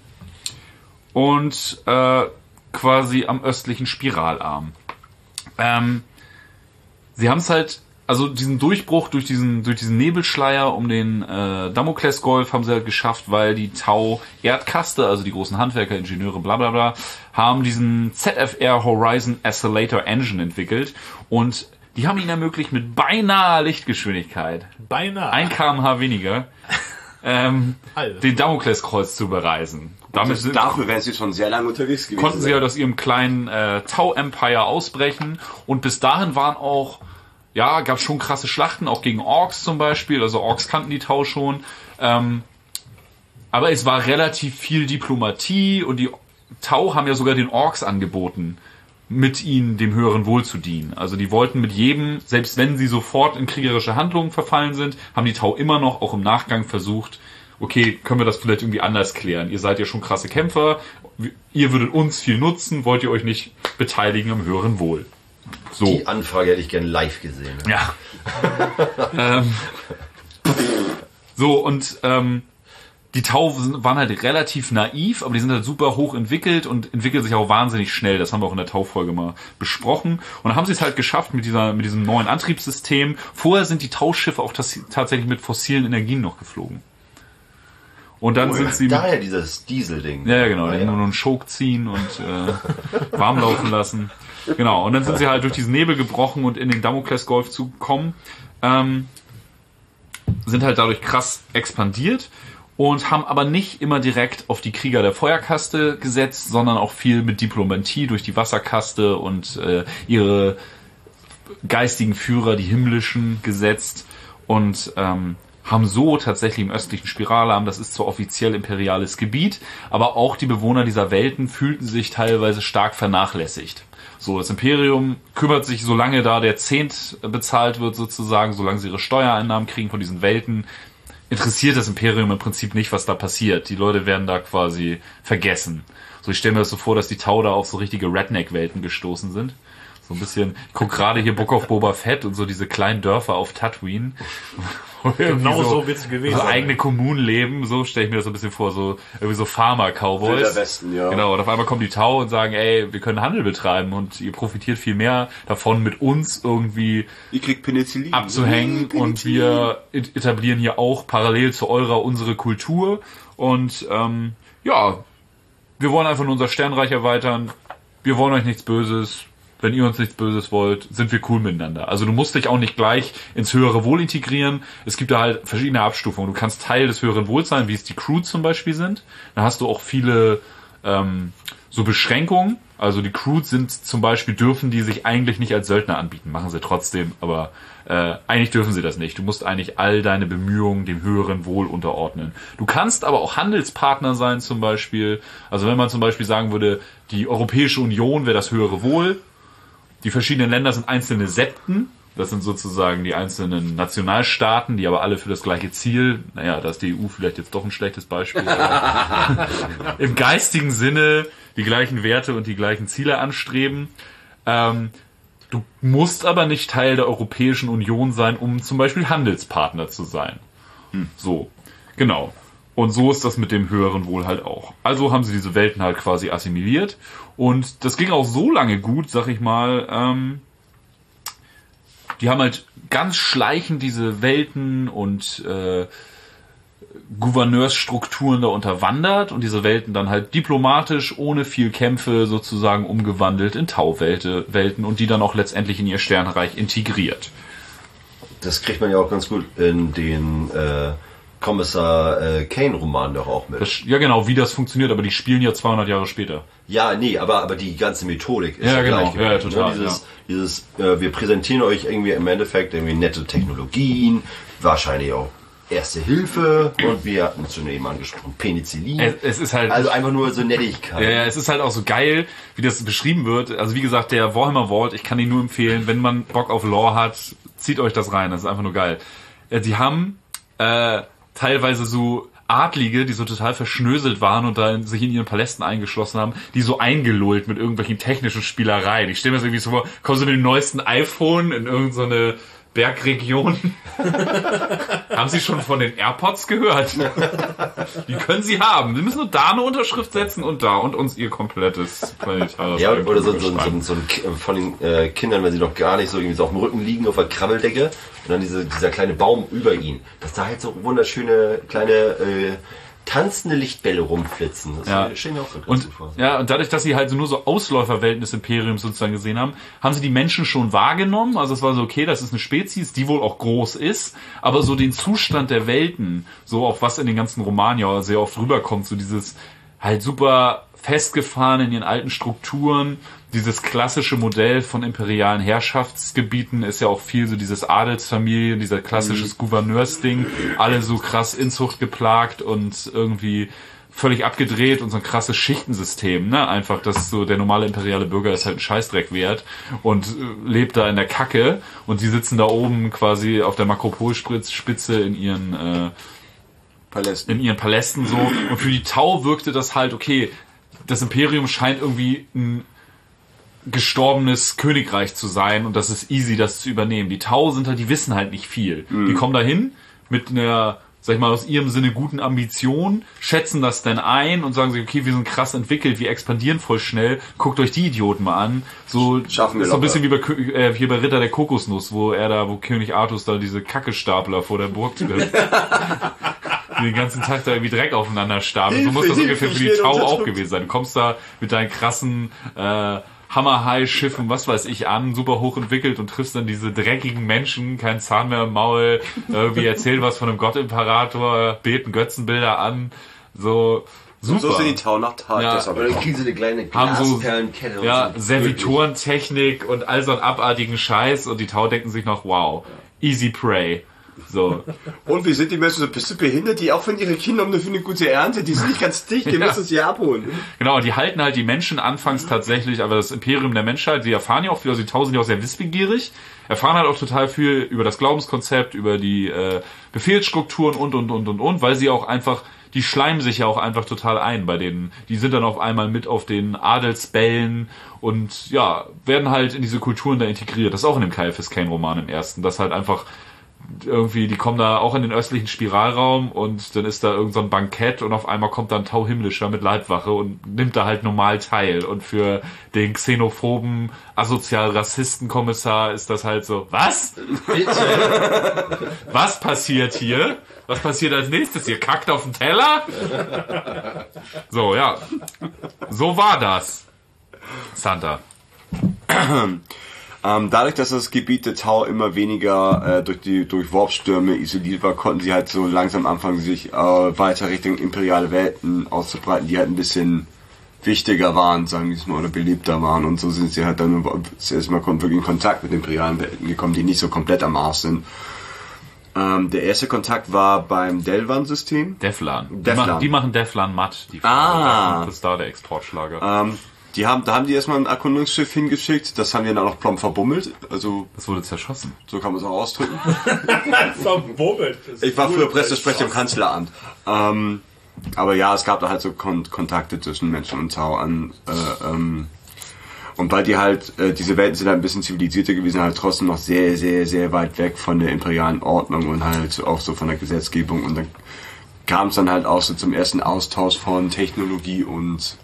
Und äh, quasi am östlichen Spiralarm. Ähm, sie haben es halt, also diesen Durchbruch durch diesen, durch diesen Nebelschleier um den äh, Damokles-Golf haben sie halt geschafft, weil die Tau-Erdkaste, also die großen Handwerker, Ingenieure, bla bla bla, haben diesen Z F R Horizon Oscillator Engine entwickelt und die haben ihnen ermöglicht, mit beinahe Lichtgeschwindigkeit, Beinahe. ein Kilometer pro Stunde weniger, ähm, Alter. den Damokleskreuz zu bereisen. Damit sind, Dafür wären sie schon sehr lange unterwegs gewesen. konnten sie halt aus ihrem kleinen äh, Tau-Empire ausbrechen und bis dahin waren auch, ja, gab schon krasse Schlachten, auch gegen Orks zum Beispiel, also Orks kannten die Tau schon, ähm, aber es war relativ viel Diplomatie und die Tau haben ja sogar den Orks angeboten, mit ihnen dem höheren Wohl zu dienen. Also die wollten mit jedem, selbst wenn sie sofort in kriegerische Handlungen verfallen sind, haben die Tau immer noch, auch im Nachgang versucht, okay, können wir das vielleicht irgendwie anders klären? Ihr seid ja schon krasse Kämpfer, ihr würdet uns viel nutzen, wollt ihr euch nicht beteiligen am höheren Wohl? So. Die Anfrage hätte ich gern live gesehen. Ja. ähm, so, und ähm, die Tau sind- waren halt relativ naiv, aber die sind halt super hoch entwickelt und entwickeln sich auch wahnsinnig schnell. Das haben wir auch in der Tau-Folge mal besprochen. Und dann haben sie es halt geschafft mit dieser, mit diesem neuen Antriebssystem. Vorher sind die Tauschiffe auch tas- tatsächlich mit fossilen Energien noch geflogen. Und dann sind sie... Daher dieses Diesel-Ding. Ja, ja, genau. Ah, Die haben nur einen Choke ziehen und äh, warm laufen lassen. Genau. Und dann sind sie halt durch diesen Nebel gebrochen und in den Damokles-Golf zu kommen. Ähm, sind halt dadurch krass expandiert und haben aber nicht immer direkt auf die Krieger der Feuerkaste gesetzt, sondern auch viel mit Diplomatie durch die Wasserkaste und äh, ihre geistigen Führer, die himmlischen, gesetzt und ähm, haben so tatsächlich im östlichen Spiralarm, das ist zwar offiziell imperiales Gebiet, aber auch die Bewohner dieser Welten fühlten sich teilweise stark vernachlässigt. So, das Imperium kümmert sich, solange da der Zehnt bezahlt wird sozusagen, solange sie ihre Steuereinnahmen kriegen von diesen Welten, interessiert das Imperium im Prinzip nicht, was da passiert. Die Leute werden da quasi vergessen. So, ich stelle mir das so vor, dass die Tau da auf so richtige Redneck-Welten gestoßen sind. So ein bisschen, ich gucke gerade hier Book of Boba Fett und so diese kleinen Dörfer auf Tatooine. Genau so, so wird es gewesen so sein. eigene Kommunen leben, so stelle ich mir das so ein bisschen vor, so irgendwie so Farmer-Cowboys. Wilder Westen, ja. Genau, und auf einmal kommen die Tau und sagen, ey, wir können Handel betreiben und ihr profitiert viel mehr davon, mit uns irgendwie Ihr kriegt Penicillin. abzuhängen Penicillin. und wir etablieren hier auch parallel zu eurer unsere Kultur und ähm, ja, wir wollen einfach nur unser Sternreich erweitern, wir wollen euch nichts Böses. Wenn ihr uns nichts Böses wollt, sind wir cool miteinander. Also du musst dich auch nicht gleich ins höhere Wohl integrieren. Es gibt da halt verschiedene Abstufungen. Du kannst Teil des höheren Wohls sein, wie es die Crew zum Beispiel sind. Da hast du auch viele ähm, so Beschränkungen. Also die Crew sind zum Beispiel, dürfen die sich eigentlich nicht als Söldner anbieten. Machen sie trotzdem, aber äh, eigentlich dürfen sie das nicht. Du musst eigentlich all deine Bemühungen dem höheren Wohl unterordnen. Du kannst aber auch Handelspartner sein zum Beispiel. Also wenn man zum Beispiel sagen würde, die Europäische Union wäre das höhere Wohl. Die verschiedenen Länder sind einzelne Septen. Das sind sozusagen die einzelnen Nationalstaaten, die aber alle für das gleiche Ziel, naja, da ist die E U vielleicht jetzt doch ein schlechtes Beispiel, aber im geistigen Sinne die gleichen Werte und die gleichen Ziele anstreben. Ähm, du musst aber nicht Teil der Europäischen Union sein, um zum Beispiel Handelspartner zu sein. Hm. So, genau. Und so ist das mit dem höheren Wohl halt auch. Also haben sie diese Welten halt quasi assimiliert. Und das ging auch so lange gut, sag ich mal. Ähm, die haben halt ganz schleichend diese Welten und äh, Gouverneursstrukturen da unterwandert und diese Welten dann halt diplomatisch, ohne viel Kämpfe sozusagen umgewandelt in Tau-Welten und die dann auch letztendlich in ihr Sternreich integriert. Das kriegt man ja auch ganz gut in den äh, Kommissar äh, Kane-Roman doch auch mit. Das, ja genau, wie das funktioniert, aber die spielen ja zweihundert Jahre später. Ja, nee, aber, aber die ganze Methodik ist ja, ja genau. gleich geblieben. Ja, total, Dieses, ja. dieses äh, wir präsentieren euch irgendwie im Endeffekt irgendwie nette Technologien, wahrscheinlich auch Erste Hilfe und wir hatten schon eben angesprochen, Penicillin. Es, es ist halt... Also einfach nur so Nettigkeit. Ja, ja, es ist halt auch so geil, wie das beschrieben wird. Also wie gesagt, der Warhammer Vault, ich kann ihn nur empfehlen, wenn man Bock auf Lore hat, zieht euch das rein, das ist einfach nur geil. Die haben äh, teilweise so Adlige, die so total verschnöselt waren und da sich in ihren Palästen eingeschlossen haben, die so eingelullt mit irgendwelchen technischen Spielereien. Ich stelle mir das irgendwie so vor, kommen sie mit dem neuesten iPhone in irgendeine Bergregion. Haben Sie schon von den AirPods gehört? Die können Sie haben. Sie müssen nur da eine Unterschrift setzen und da und uns Ihr komplettes planetares Ja, oder so, so, so, beschreiben. so ein Ki- von den äh, Kindern, wenn sie noch gar nicht so irgendwie so auf dem Rücken liegen auf der Krabbeldecke und dann diese, dieser kleine Baum über ihnen. Dass da halt so wunderschöne kleine äh, tanzende Lichtbälle rumflitzen. Das Ja. stelle ich mir auch so krass Und, vor. ja, und dadurch, dass sie halt so nur so Ausläuferwelten des Imperiums sozusagen gesehen haben, haben sie die Menschen schon wahrgenommen. Also es war so, okay, das ist eine Spezies, die wohl auch groß ist, aber so den Zustand der Welten, so auf was in den ganzen Romanen ja sehr oft rüberkommt, so dieses halt super festgefahren in ihren alten Strukturen, dieses klassische Modell von imperialen Herrschaftsgebieten ist ja auch viel so dieses Adelsfamilien, dieser klassisches Gouverneursding, alle so krass Inzucht geplagt und irgendwie völlig abgedreht und so ein krasses Schichtensystem, ne? Einfach, dass so der normale imperiale Bürger ist halt ein Scheißdreck wert und äh, lebt da in der Kacke und die sitzen da oben quasi auf der Makropolspitze in ihren äh, Palästen. in ihren Palästen so. Und für die Tau wirkte das halt, okay, das Imperium scheint irgendwie ein gestorbenes Königreich zu sein und das ist easy, das zu übernehmen. Die Tau sind halt, die wissen halt nicht viel. Mhm. Die kommen dahin mit einer, sag ich mal, aus ihrem Sinne guten Ambition, schätzen das dann ein und sagen sich, okay, wir sind krass entwickelt, wir expandieren voll schnell, guckt euch die Idioten mal an. So, Schaffen wir ist so ein locker. bisschen wie bei, Kö- äh, hier bei Ritter der Kokosnuss, wo er da, wo König Artus da diese Kackestapler vor der Burg trifft. Die den ganzen Tag da irgendwie Dreck aufeinander stapeln. So muss das Hilfe, ungefähr für Hilfe, die Tau ich werde auch unterdrückt. gewesen sein. Du kommst da mit deinen krassen äh, Hammerhai-Schiffen, was weiß ich, an, super hochentwickelt und triffst dann diese dreckigen Menschen, kein Zahn mehr im Maul, irgendwie erzählen was von einem Gottimperator, beten Götzenbilder an, so super. So sind die Tau nach Tag. Ja. Das Und dann kriegen sie eine kleine Haben so- Glasperlenkette. und Ja, sind Servitorentechnik und all so einen abartigen Scheiß und die Tau denken sich noch, wow, easy prey. So. Und wie sind die Menschen so, bist du behindert? Die opfern ihre Kinder nur für eine gute Ernte, die sind nicht ganz dicht, die Ja. müssen sie abholen. Genau, die halten halt die Menschen anfangs tatsächlich, aber das Imperium der Menschheit, die erfahren ja auch viel, also die Tau sind ja auch sehr wissbegierig, erfahren halt auch total viel über das Glaubenskonzept, über die äh, Befehlsstrukturen und, und, und, und, und, weil sie auch einfach, die schleimen sich ja auch einfach total ein bei denen. Die sind dann auf einmal mit auf den Adelsbällen und ja, werden halt in diese Kulturen da integriert. Das ist auch in dem K F S Kane-Roman im ersten, dass halt einfach irgendwie, die kommen da auch in den östlichen Spiralraum und dann ist da irgend so ein Bankett und auf einmal kommt dann Tau Himmlischer mit Leibwache und nimmt da halt normal teil. Und für den xenophoben, asozial-Rassisten-Kommissar ist das halt so, was? Was passiert hier? Was passiert als nächstes? Ihr kackt auf den Teller? So, ja. So war das. Santa. Ähm, dadurch, dass das Gebiet der Tau immer weniger äh, durch die durch Warpstürme isoliert war, konnten sie halt so langsam anfangen, sich äh, weiter Richtung imperiale Welten auszubreiten, die halt ein bisschen wichtiger waren, sagen wir es mal, oder beliebter waren. Und so sind sie halt dann das erste Mal wirklich in Kontakt mit imperialen Welten gekommen, die nicht so komplett am Arsch sind. Ähm, der erste Kontakt war beim Delvan-System. Deflan. Die, Deflan. Machen, die machen Deflan matt. Die Ah. Das ist da der Exportschlager. Ähm, die haben, da haben die erstmal ein Erkundungsschiff hingeschickt, das haben wir dann auch plomb verbummelt. Also, Das wurde zerschossen. so kann man es auch ausdrücken. Verwummelt. Ich war früher Pressesprecher im Kanzleramt. Ähm, aber ja, es gab da halt so Kon- Kontakte zwischen Menschen und Tau an. Äh, ähm, und weil die halt, äh, diese Welten sind halt ein bisschen zivilisierter gewesen, halt trotzdem noch sehr, sehr, sehr weit weg von der imperialen Ordnung und halt auch so von der Gesetzgebung. Und dann kam es dann halt auch so zum ersten Austausch von Technologie und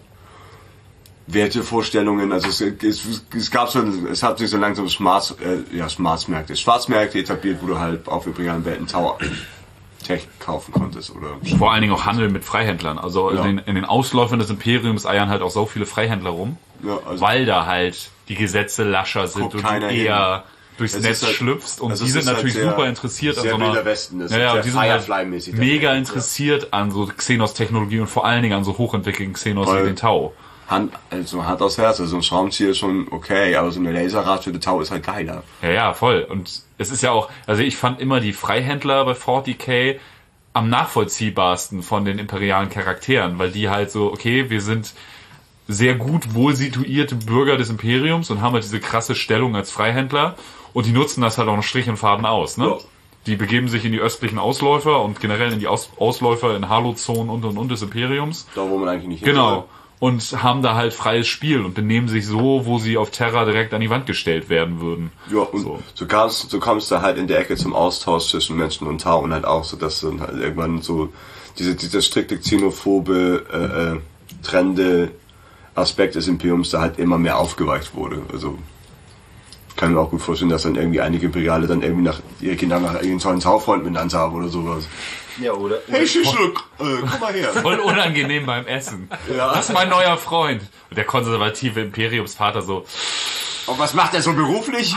Wertevorstellungen. Also es, es, es gab so, es hat sich so langsam Schwarz, äh, ja, Schwarzmärkte, Schwarzmärkte etabliert, wo du halt auf imperialen Welten Tau Tech kaufen konntest oder Vor allen Dingen auch Handel mit Freihändlern. Also Ja. in, den, in den Ausläufern des Imperiums eiern halt auch so viele Freihändler rum, ja, also weil da halt die Gesetze lascher sind Guckt und keiner du eher hin. durchs Es Netz ist halt- schlüpfst und also die es sind ist halt natürlich sehr- super interessiert an sehr so einer, wilder Westen, das ist ja, ja, sehr die sind halt Firefly-mäßig. mega interessiert an so Xenos-Technologie und vor allen Dingen an so hochentwickelten Xenos Weil- wie den Tau. Hand, also Hand aufs Herz, also ein Schraubenzieher ist schon okay, aber so eine Laserrad für die Tau ist halt geiler. Ja, ja, voll. Und es ist ja auch, also ich fand immer die Freihändler bei forty K am nachvollziehbarsten von den imperialen Charakteren, weil die halt so, okay, wir sind sehr gut wohl situierte Bürger des Imperiums und haben halt diese krasse Stellung als Freihändler und die nutzen das halt auch noch Strich und Faden aus, ne? Ja. Die begeben sich in die östlichen Ausläufer und generell in die Aus- Ausläufer in Halo-Zonen und und und des Imperiums. Da, wo man eigentlich nicht Genau. Und haben da halt freies Spiel und benehmen sich so, wo sie auf Terra direkt an die Wand gestellt werden würden. Ja, und So. so, kamst, so kommst du halt in der Ecke zum Austausch zwischen Menschen und Tau und halt auch so, dass dann halt irgendwann so diese, dieser strikte xenophobe, äh, äh, trennende Aspekt des Imperiums da halt immer mehr aufgeweicht wurde. Also, kann mir auch gut vorstellen, dass dann irgendwie einige Imperiale dann irgendwie nach, ihre Kinder nach irgendeinen tollen Taufreund benannt haben oder sowas. Ja, oder? Hey, Schischluck, äh, komm mal her. Voll unangenehm beim Essen. Ja. Das ist mein neuer Freund. Und der konservative Imperiumsvater so, Und was macht er so beruflich?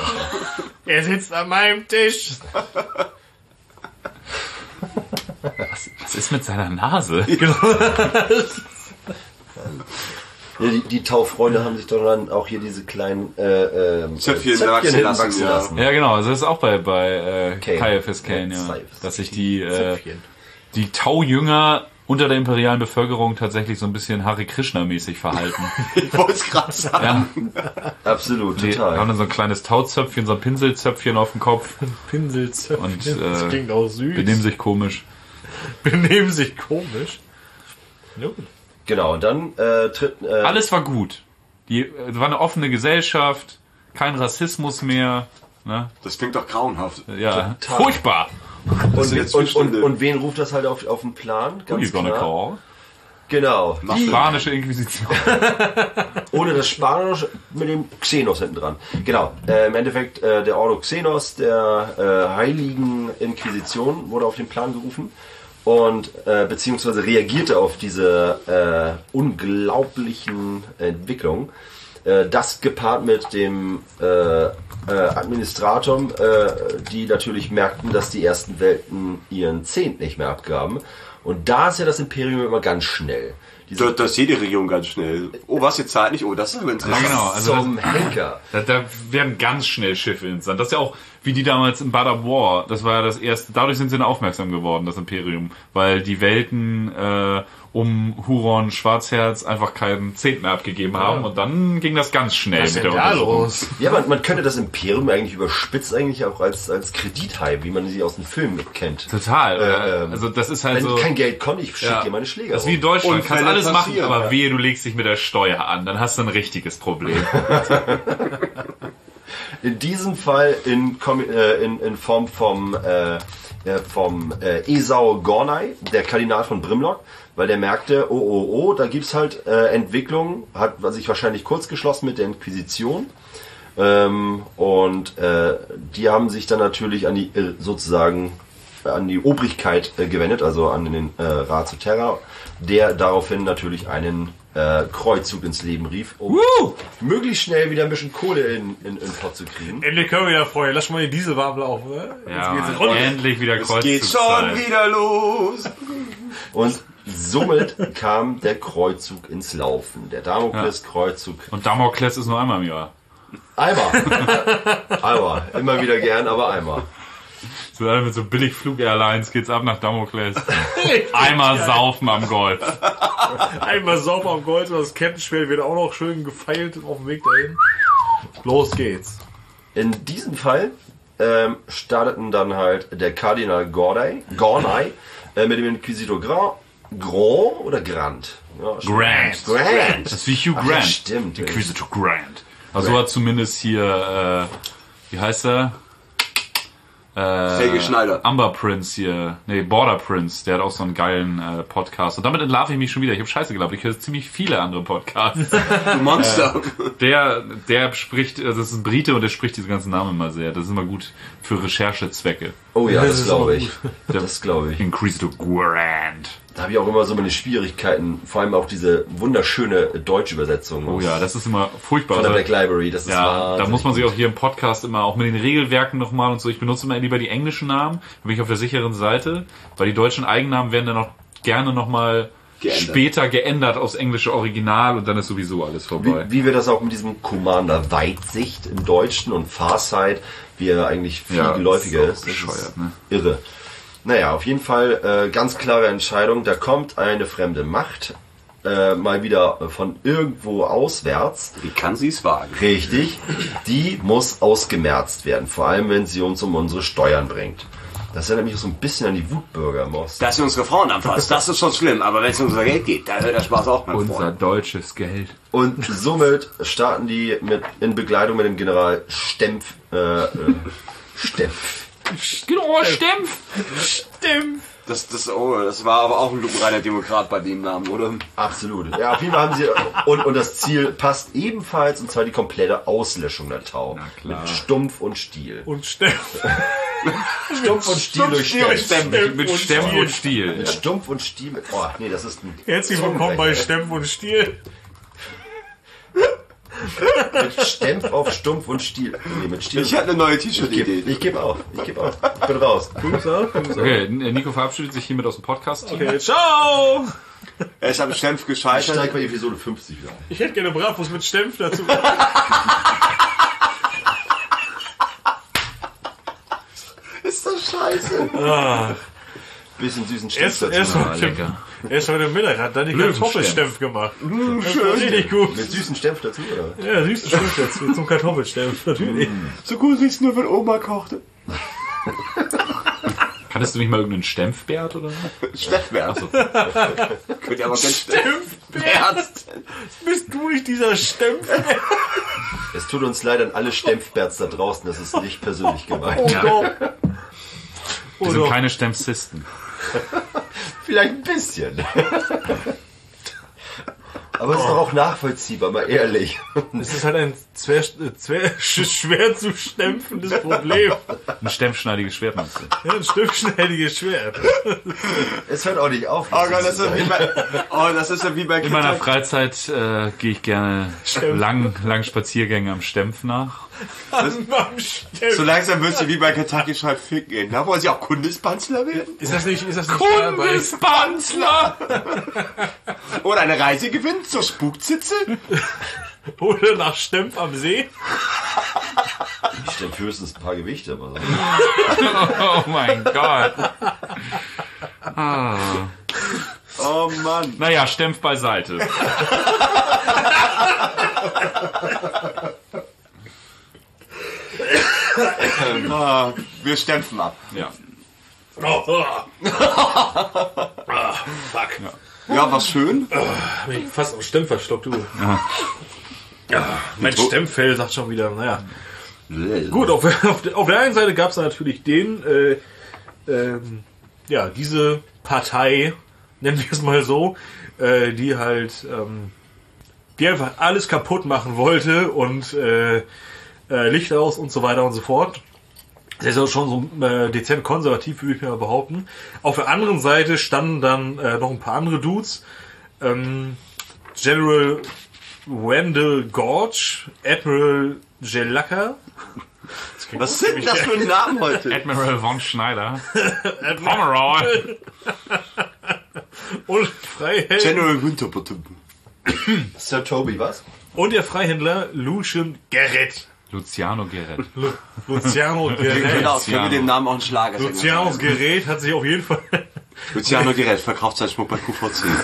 Er sitzt an meinem Tisch. was, was ist mit seiner Nase? Ja, die, die Taufreunde haben sich doch dann auch hier diese kleinen äh, ähm, Zöpfchen Zöpfchen wachsen hinten lassen, wachsen ja. lassen. Ja, genau. Also das ist auch bei, bei äh, Kane. K F S Kane, Ja, ja. Zöpfchen. Dass sich die, äh, Zöpfchen. die Tau-Jünger unter der imperialen Bevölkerung tatsächlich so ein bisschen Hare Krishna-mäßig verhalten. Ich wollte es gerade sagen. Ja, Absolut, die total. haben dann so ein kleines Tauzöpfchen, so ein Pinselzöpfchen auf dem Kopf Pinselzöpfchen. und Das äh, klingt auch süß. benehmen sich komisch. Benehmen sich komisch. Nun. Genau, und dann äh, tritt... Äh, Alles war gut. Die, es war eine offene Gesellschaft, kein Rassismus mehr. Ne? Das klingt doch grauenhaft. Ja, Total. furchtbar. und, ist jetzt und, und, Stunde. und wen ruft das halt auf, auf den Plan? Ganz Who's gonna klar. call? Genau. Die, Spanische Inquisition. ohne das Spanisch mit dem Xenos hinten dran. Genau. Äh, Im Endeffekt äh, der Ordo Xenos der äh, Heiligen Inquisition wurde auf den Plan gerufen und äh, beziehungsweise reagierte auf diese äh, unglaublichen Entwicklungen. Äh, das gepaart mit dem äh, äh, Administratum, äh, die natürlich merkten, dass die ersten Welten ihren Zehnt nicht mehr abgaben Und da ist ja das Imperium immer ganz schnell. Da, da ist jede Region ganz schnell. Oh, was, jetzt zahlt nicht? Oh, das ist aber Ja, interessant. genau. Also Zum das, Henker. da, da werden ganz schnell Schiffe ins Land. Das ist ja auch wie die damals in Bad War. Das war ja das erste. Dadurch sind sie dann aufmerksam geworden, das Imperium, weil die Welten äh, um Huron Schwarzherz einfach keinen Zehnten mehr abgegeben haben und dann ging das ganz schnell Was ist mit denn der da Untersuchung. los? Ja, man, man könnte das Imperium eigentlich überspitzt eigentlich auch als, als Kredithai, wie man sie aus den Filmen kennt. Total. Äh, ähm, also das ist halt Wenn so. ich kein Geld konnte, ich schicke Ja. dir meine Schläger. Das ist wie in rum. Deutschland. Und Kannst Fälle alles machen, passieren, aber ja. wehe, du legst dich mit der Steuer an. Dann hast du ein richtiges Problem. In diesem Fall in, Kom- äh, in, in Form vom, äh, äh, vom äh, Esau Gornai, der Kardinal von Brimlock, weil der merkte, oh, oh, oh, da gibt's halt äh, Entwicklungen, hat sich wahrscheinlich kurz geschlossen mit der Inquisition. Ähm, und äh, die haben sich dann natürlich an die, äh, sozusagen, an die Obrigkeit äh, gewendet, also an den äh, Ratio Terra, der daraufhin natürlich einen äh, Kreuzzug ins Leben rief, um möglichst schnell wieder ein bisschen Kohle in, in, in Pott zu kriegen. Endlich können wir wieder, Freunde. Lass schon mal den Dieselwagen laufen. Ne? Ja, Jetzt geht's Mann, runter. endlich wieder Es geht schon Kreuzzugzeit. wieder los. Und somit kam der Kreuzzug ins Laufen. Der Damokles-Kreuzzug. Und Damokles ist nur einmal im Jahr. Einmal. Einmal. Immer wieder gern, aber einmal. So alle mit so Billigflug-Airlines geht's ab nach Damokles. Einmal saufen am Golf. Einmal sauber am Gold und das Kettenschwert wird auch noch schön gefeilt auf dem Weg dahin. Los geht's. In diesem Fall ähm, starteten dann halt der Kardinal Gornai, Gornai äh, mit dem Inquisitor Grand. Grand oder Grand? Ja, schon- Grant. Grant. Das ist wie Hugh Ach ja, Grant. stimmt. Inquisitor Grant. Also so hat zumindest hier, äh, wie heißt er? Äh, Helge Schneider. Umber Prince hier, nee, Border Prince, der hat auch so einen geilen äh, Podcast. Und damit entlarve ich mich schon wieder. Ich habe Scheiße geglaubt. Ich höre ziemlich viele andere Podcasts. Du Monster. der, der spricht, also das ist ein Brite und der spricht diese ganzen Namen immer sehr. Das ist immer gut für Recherchezwecke. Oh ja, Das das ist glaube aber ich. Das glaube ich. Inquisitor Grant. Da habe ich auch immer so meine Schwierigkeiten, vor allem auch diese wunderschöne deutsche Übersetzung. Oh ja, das ist immer furchtbar. von der Also, Black Library, das ist ja, wahnsinnig da muss man sich gut. auch hier im Podcast immer auch mit den Regelwerken nochmal und so. Ich benutze immer lieber die englischen Namen, da bin ich auf der sicheren Seite, weil die deutschen Eigennamen werden dann auch gerne nochmal Geändert. später geändert aufs englische Original und dann ist sowieso alles vorbei. Wie, wie wir das auch mit diesem Commander Weitsicht im Deutschen und Farsight, wie er eigentlich viel Ja, geläufiger ist ist. auch Das bescheuert, ist ne? irre. Naja, auf jeden Fall äh, ganz klare Entscheidung. Da kommt eine fremde Macht äh, mal wieder von irgendwo auswärts. Wie kann sie es wagen? Richtig. Die muss ausgemerzt werden. Vor allem, wenn sie uns um unsere Steuern bringt. Das erinnert mich so ein bisschen an die Wutbürger im Osten. Dass sie unsere Frauen anfasst, das ist schon schlimm. Aber wenn es um unser Geld geht, da hört der Spaß auch mal Unser Freund. deutsches Geld. Und somit starten die mit in Begleitung mit dem General Stempf. Äh, äh, Stempf. Genau, Stempf! Stimmt. Das, das, oh, das war aber auch ein lupenreiner Demokrat bei dem Namen, oder? Absolut. Ja, auf jeden Fall haben sie. Und, und das Ziel passt ebenfalls, und zwar die komplette Auslöschung der Tau. Na klar. Mit Stumpf und Stiel. Und Stimmt. Stumpf und Stiel durch Stiel durch Stempf. Stempf. Mit und Stempf Stiel. und Stiel. Mit Stumpf und Stiel. Mit, oh, nee, das ist ein. Herzlich willkommen bei Stempf und Stiel. Mit Stempf auf Stumpf und Stiel. Nee, mit Stiel. Ich hatte eine neue Ich T-Shirt-Idee. gebe ich geb auf. Ich gebe auf. Ich bin raus. Okay, Nico verabschiedet sich hiermit aus dem Podcast. Okay, ciao. Er ist am Stempf Ich gescheitert. steige bei Episode fünfzig wieder. Ich hätte gerne Bratwurst mit Stempf dazu. Ist das scheiße. Bisschen süßen Stempf Erst, dazu. erst, Ah, heute, lecker. erst heute Mittag hat dann die Löwenstempf. Kartoffelstempf gemacht. Das war richtig gut. Mit süßen Stempf dazu, oder? Ja, süßen Stempf jetzt zum Kartoffelstempf, natürlich. So gut wie es nur, wenn Oma kochte. Hattest du nicht mal irgendeinen Stempfbärt oder so? Steffbert. Könnt ihr aber kein Steffbert. Bist du nicht dieser Stempf? Es tut uns leid an alle Stempfbärts da draußen, das ist nicht persönlich gemeint. Oh Gott. Wir sind Oder- keine Stempfsisten. Vielleicht ein bisschen. Aber es ist doch auch nachvollziehbar, mal ehrlich. Es ist halt ein zwer, zwer, schwer zu stempfendes Problem. Ein stempfschneidiges Schwert meinst du? Ja, ein stückschneidiges Schwert. Es hört auch nicht auf. Oh Gott, das ist ja wie bei, oh, das ist ja wie bei In meiner Freizeit äh, gehe ich gerne lang, lang Spaziergänge am Stempf nach. An meinem Stempel. So langsam wird sie wie bei Kentucky Fried Chicken gehen. Da wollen sie auch Kundespanzler werden? Ist das nicht, ist das nicht äh, bei, Kundespanzler! Oder eine Reise gewinnt zur Spukzitze? oder nach Stempf am See? Ich stelle höchstens ein paar Gewichte, aber so. Oh mein Gott. Ah. Oh Mann. Naja, Stempf beiseite. Ah, wir stempfen ab. Ja. Oh, oh. Ah, fuck. Ja, war schön. Hab ich fast auf Stempf verschluckt, du. Ja, mein Stempfell sagt schon wieder, naja. Gut, auf, auf, der, auf der einen Seite gab es natürlich den, äh, ähm, ja, diese Partei, nennen wir es mal so, äh, die halt, ähm, die einfach alles kaputt machen wollte und äh, äh, Licht aus und so weiter und so fort. Das ist auch schon so äh, dezent konservativ, würde ich mal behaupten. Auf der anderen Seite standen dann äh, noch ein paar andere Dudes. Ähm, General Wendell Gorge, Admiral Jelaka. Was sind denn das für Namen heute? Admiral von Schneider. Pomeroy. Und Freihändler. General Winterbottom. Sir Toby, was? Und der Freihändler Lucian Garrett. Luciano Gerrit. Lu Luciano Garrett. Genau, können wir dem Namen auch einen Schlager sagen. Lucianos Gerät hat sich auf jeden Fall... Luciano Gerät verkauft seinen Schmuck bei Q V C.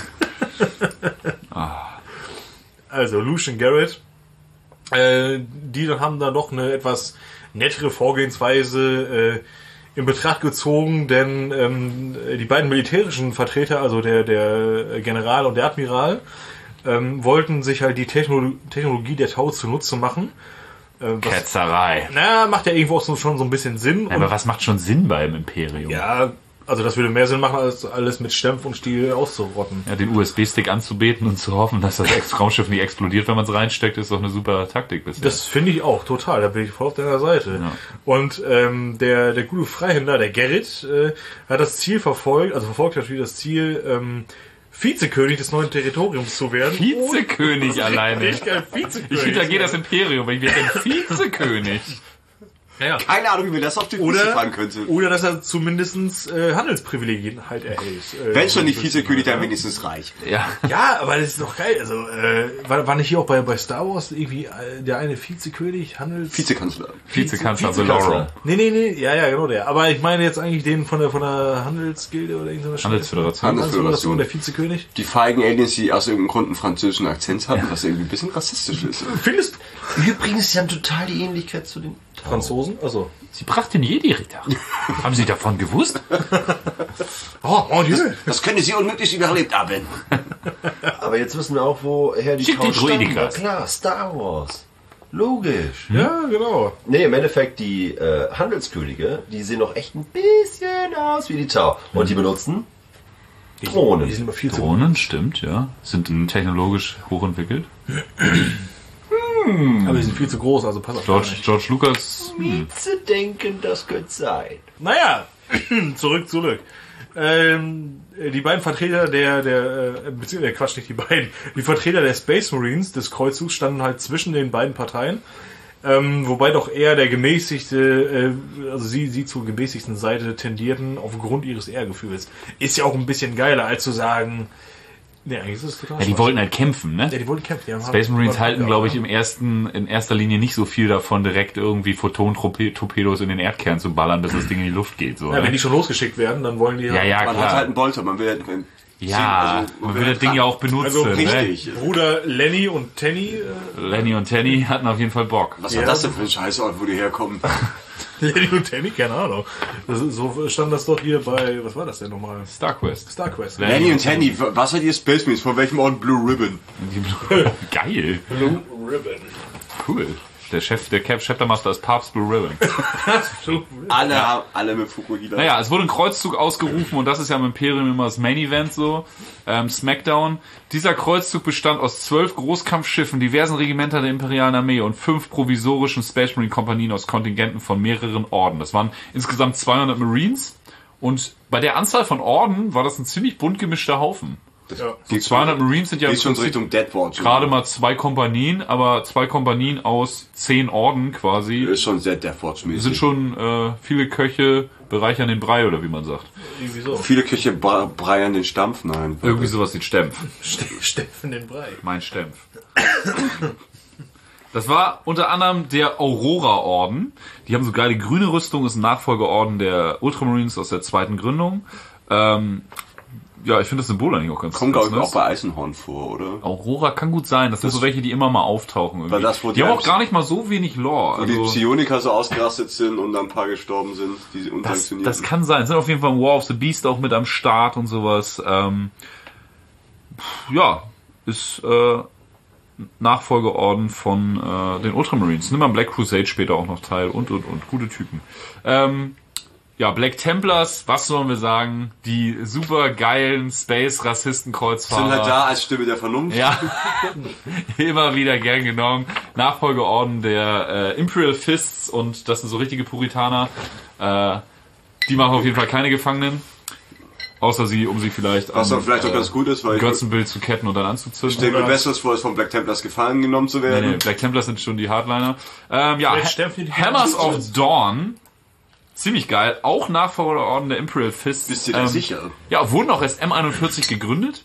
Also Lucian Garrett. Äh, die haben dann noch eine etwas nettere Vorgehensweise äh, in Betracht gezogen, denn ähm, die beiden militärischen Vertreter, also der, der General und der Admiral, ähm, wollten sich halt die Techno Technologie der Tau zunutze machen. Äh, was, Ketzerei. na, macht ja irgendwo auch so, schon so ein bisschen Sinn. Ja, aber was macht schon Sinn beim Imperium? Ja, also das würde mehr Sinn machen, als alles mit Stempf und Stiel auszurotten. Ja, den U S B-Stick anzubeten und zu hoffen, dass das Ex- Raumschiff nicht explodiert, wenn man es reinsteckt, ist doch eine super Taktik bisher. Das finde ich auch, total. Da bin ich voll auf deiner Seite. Ja. Und ähm, der, der gute Freihändler, der Gerrit, äh, hat das Ziel verfolgt, also verfolgt natürlich das Ziel, ähm, Vizekönig des neuen Territoriums zu werden. Vizekönig Oh, alleine. richtig geil, Vizekönig. Ich hintergehe das Imperium, weil ich werde ein Vizekönig. Ja. Keine Ahnung, wie mir das auf die Füße Oder, fallen könnte. oder dass er zumindestens äh, Handelsprivilegien halt erhält. Äh, Wenn schon so nicht ein bisschen, Vizekönig, dann ja. wenigstens reich. Ja. Ja, aber das ist doch geil. Also, äh, war, war nicht hier auch bei, bei Star Wars irgendwie äh, der eine Vizekönig, Handels... Vizekanzler. Vizekanzler, also Vizekanzler. Laurel. Nee, nee, nee, ja, ja, genau der. Aber ich meine jetzt eigentlich den von der, von der Handelsgilde oder irgendeiner Scheiße. Handelsföderation. Handelsföderation, der Vizekönig. Die feigen Aliens, die aus irgendeinem Grund einen französischen Akzent hatten, was irgendwie ein bisschen rassistisch ist. Findest du? Übrigens, sie haben total die Ähnlichkeit zu den Franzosen? Also. Sie brachten den Jedi-Ritter. Haben Sie davon gewusst? Oh, mon Dieu. Das können sie unmöglich überlebt haben. Aber jetzt wissen wir auch, woher die Stimmt, die Tau stammen. Druidikas. Na klar, Star Wars. Logisch. Ja, genau. Nee, im Endeffekt, die äh, Handelskönige, die sehen noch echt ein bisschen aus wie die Tau. Und die benutzen Drohnen. Die sind immer viel zu Drohnen, stimmt, ja. Sind technologisch hochentwickelt. Aber die sind viel zu groß, also pass auf. George, George Lucas. Wie zu denken, das könnte sein. Naja, zurück, zurück. Ähm, die beiden Vertreter der, der, äh, beziehungsweise, Quatsch, nicht die beiden, die Vertreter der Space Marines des Kreuzzugs standen halt zwischen den beiden Parteien. Ähm, wobei doch eher der gemäßigte, äh, also sie, sie zur gemäßigten Seite tendierten aufgrund ihres Ehrgefühls. Ist ja auch ein bisschen geiler, als zu sagen, nee, eigentlich ist es total Ja, die Spaß. wollten halt kämpfen, ne? Ja, die wollten kämpfen. Die haben Space Marines haben- halten, glaube ich, im ersten, in erster Linie nicht so viel davon, direkt irgendwie Photon-Torpedos in den Erdkern zu ballern, bis das Ding in die Luft geht. So, Ja, ne? wenn die schon losgeschickt werden, dann wollen die ja, ja, Man hat klar. halt einen Bolter, man will halt, ja, also, man will das Ding ja auch benutzen. Also ne? richtig. Bruder Lenny und Tenny, äh, Lenny und Tenny hatten auf jeden Fall Bock. Was Ja. war das denn für ein Scheißort, wo die herkommen? Lenny und Tenny, keine Ahnung. Das ist, so stand das doch hier bei, was war das denn nochmal? StarQuest. StarQuest. Lenny Lenny und Tenny, was seid ihr Space Marines? Von welchem Ort? Blue Ribbon? Geil. Blue Ribbon. Cool. Der Chef, der Cap Chapter Master ist Papst Blue Ribbon. Alle, haben, alle mit Fukuhila. Naja, es wurde ein Kreuzzug ausgerufen und das ist ja im Imperium immer das Main Event so. Ähm, Smackdown. Dieser Kreuzzug bestand aus zwölf Großkampfschiffen, diversen Regimentern der imperialen Armee und fünf provisorischen Space Marine Kompanien aus Kontingenten von mehreren Orden. Das waren insgesamt zweihundert Marines und bei der Anzahl von Orden war das ein ziemlich bunt gemischter Haufen. Ja. Die zweihundert Marines sind ja im Geht schon Prinzip Richtung Deadwatch. gerade mal zwei Kompanien, aber zwei Kompanien aus zehn Orden quasi. Ist schon sehr Deathwatch-mäßig. Sind schon äh, viele Köche bereichern den Brei, oder wie man sagt. Irgendwie so. Viele Köche bre- breiern den Stampf, nein. Irgendwie sowas wie Stempf. Steffen den Brei. Mein Stempf. Das war unter anderem der Aurora-Orden. Die haben so geile grüne Rüstung, ist ein Nachfolgeorden der Ultramarines aus der zweiten Gründung. Ähm, ja, ich finde das Symbol eigentlich auch ganz Kommt, ganz glaube ich, nice. auch bei Eisenhorn vor, oder? Aurora kann gut sein. Das sind so welche, die immer mal auftauchen. Irgendwie. Weil das, wo die, die haben auch Ems- gar nicht mal so wenig Lore. Wo die Also, Psioniker so ausgerastet sind und dann ein paar gestorben sind, die das, unsanktioniert das kann sein. Es sind auf jeden Fall War of the Beast auch mit am Start und sowas. Ähm, pff, ja, ist äh, Nachfolgeorden von äh, den Ultramarines. Nimm mal Black Crusade später auch noch teil und, und, und. Gute Typen. Ähm, ja, Black Templars, was sollen wir sagen? Die super geilen Space-Rassisten-Kreuzfahrer. Sind halt da als Stimme der Vernunft. Ja, immer wieder gern genommen. Nachfolgeorden der äh, Imperial Fists und das sind so richtige Puritaner. Äh, die machen auf jeden Fall keine Gefangenen. Außer sie, um sie vielleicht Was an, dann vielleicht auch äh, ganz gut ist, weil ich Götzenbild zu ketten und dann anzuzünden. stelle mir Besseres vor, als von Black Templars gefangen genommen zu Nee, werden. nee, Black Templars sind schon die Hardliner. Ähm, ja, Vielleicht ha stempeln die Hammers die of ganze Dawn. Ziemlich geil. Auch Nachfolgeorden der Imperial Fists. Bist du da Ähm, sicher? Ja, wurden auch erst M einundvierzig gegründet.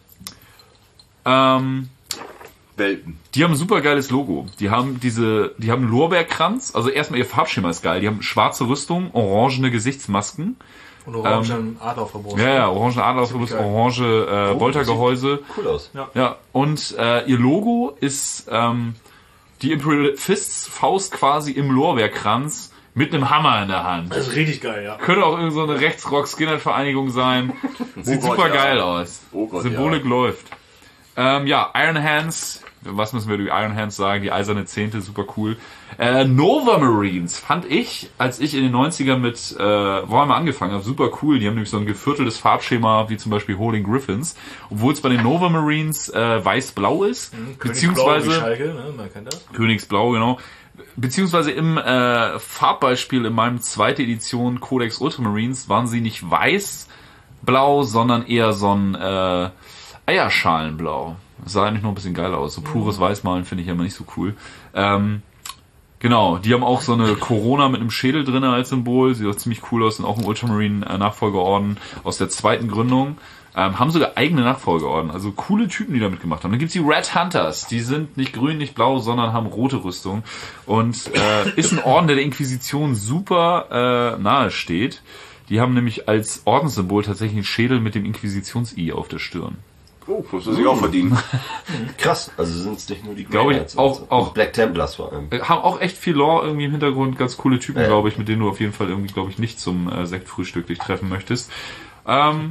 Ähm, Welpen. Die haben ein super geiles Logo. Die haben diese, die haben einen Lorbeerkranz. Also erstmal ihr Farbschema ist geil. Die haben schwarze Rüstung, orangene Gesichtsmasken. Und orangen Adler verbraucht. Ja, ja, orange Adlerverbrust, geil. orange äh, Oh, Boltergehäuse. Cool aus. Ja, und äh, ihr Logo ist ähm, die Imperial Fists Faust quasi im Lorbeerkranz mit einem Hammer in der Hand. Das ist richtig geil, ja. Könnte auch irgend so eine Rechtsrock-Skinhead-Vereinigung sein. Sieht Oh Gott, super ja. geil aus. Oh Gott, Symbolik läuft. Ähm, ja, Iron Hands. Was müssen wir über die Iron Hands sagen? Die eiserne Zehnte, super cool. Äh, Nova Marines fand ich, als ich in den neunzigern mit äh, Warhammer angefangen habe, super cool. Die haben nämlich so ein gevierteltes Farbschema, wie zum Beispiel Holding Griffins. Obwohl es bei den Nova Marines äh, weiß-blau ist. Mhm, beziehungsweise Königsblau wie Schalke, ne? Man kennt das. Königsblau, genau. Beziehungsweise im äh, Farbbeispiel in meinem zweite Edition Codex Ultramarines waren sie nicht weiß-blau, sondern eher so ein äh, Eierschalenblau. Das sah eigentlich noch ein bisschen geiler aus. So pures Weißmalen finde ich ja immer nicht so cool. Ähm, genau, die haben auch so eine Corona mit einem Schädel drin als Symbol. Sieht auch ziemlich cool aus. Sind auch ein Ultramarine-Nachfolgeorden aus der zweiten Gründung. Ähm, haben sogar eigene Nachfolgeorden. Also coole Typen, die da mitgemacht haben. Dann gibt's die Red Hunters. Die sind nicht grün, nicht blau, sondern haben rote Rüstung. Und äh, ist ein Orden, der der Inquisition super äh, nahe steht. Die haben nämlich als Ordenssymbol tatsächlich einen Schädel mit dem Inquisitions-I auf der Stirn. Oh, muss man sich auch verdienen. Krass, also sind es nicht nur die Glaube ich, Greyhawks, auch- also. auch- Und Black Templars vor allem. Äh, Haben auch echt viel Lore irgendwie im Hintergrund. Ganz coole Typen, Ja. glaube ich, mit denen du auf jeden Fall irgendwie, glaube ich, nicht zum äh, Sektfrühstück dich treffen möchtest. Ähm,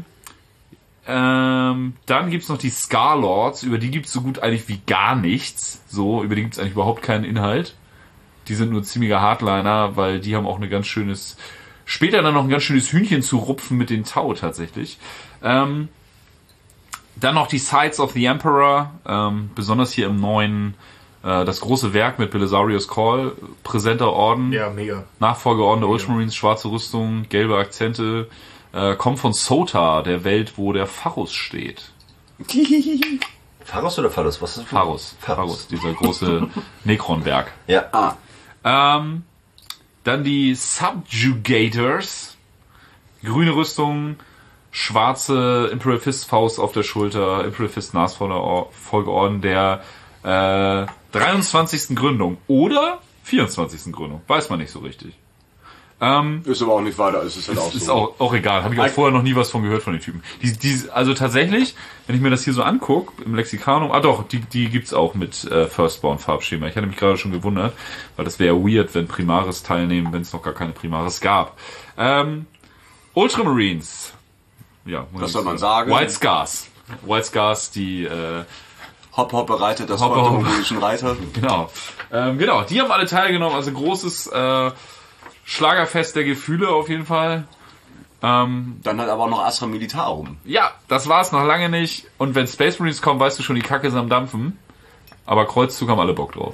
ähm, dann gibt's noch die Scarlords. Über die gibt's so gut eigentlich wie gar nichts. So, über die gibt's eigentlich überhaupt keinen Inhalt. Die sind nur ziemlicher Hardliner, weil die haben auch eine ganz schönes, später dann noch ein ganz schönes Hühnchen zu rupfen mit den Tau tatsächlich. Ähm, dann noch die Sides of the Emperor, ähm, besonders hier im neuen, äh, das große Werk mit Belisarius Call, präsenter Orden, Ja, mega. Nachfolgeorden der Ultramarines, schwarze Rüstung, gelbe Akzente, äh, kommt von Sota, der Welt, wo der Pharus steht. Pharos oder Phallus? Was ist das? Pharus, Pharus, dieser große Necron-Berg. Ja. Ah, Ähm, dann die Subjugators, grüne Rüstung, schwarze Imperial Fist Faust auf der Schulter, Imperial Fist Nachfolgeorden der äh, dreiundzwanzigsten Gründung oder vierundzwanzigsten Gründung, weiß man nicht so richtig. Ähm, ist aber auch nicht weiter, es ist halt auch ist so. auch, auch egal, habe ich auch vorher noch nie was von gehört von den Typen. Die, die, also tatsächlich, wenn ich mir das hier so angucke, im Lexikanum, ah doch, die, die gibt's auch mit äh, Firstborn-Farbschema. Ich hatte mich gerade schon gewundert, weil das wäre weird, wenn Primaris teilnehmen, wenn es noch gar keine Primaris gab. Ähm, Ultramarines. Ja, Was soll man sagen? White Scars. White Scars, die, äh, Hopp, hopp, bereitet das Hopp, Volk der hopp. mongolischen Reiter. genau. Ähm, genau, die haben alle teilgenommen, also großes äh, Schlagerfest der Gefühle auf jeden Fall. Ähm, Dann halt aber auch noch Astra Militarum. ja, das war's noch lange nicht. Und wenn Space Marines kommen, weißt du schon, die Kacke ist am Dampfen. Aber Kreuzzug haben alle Bock drauf.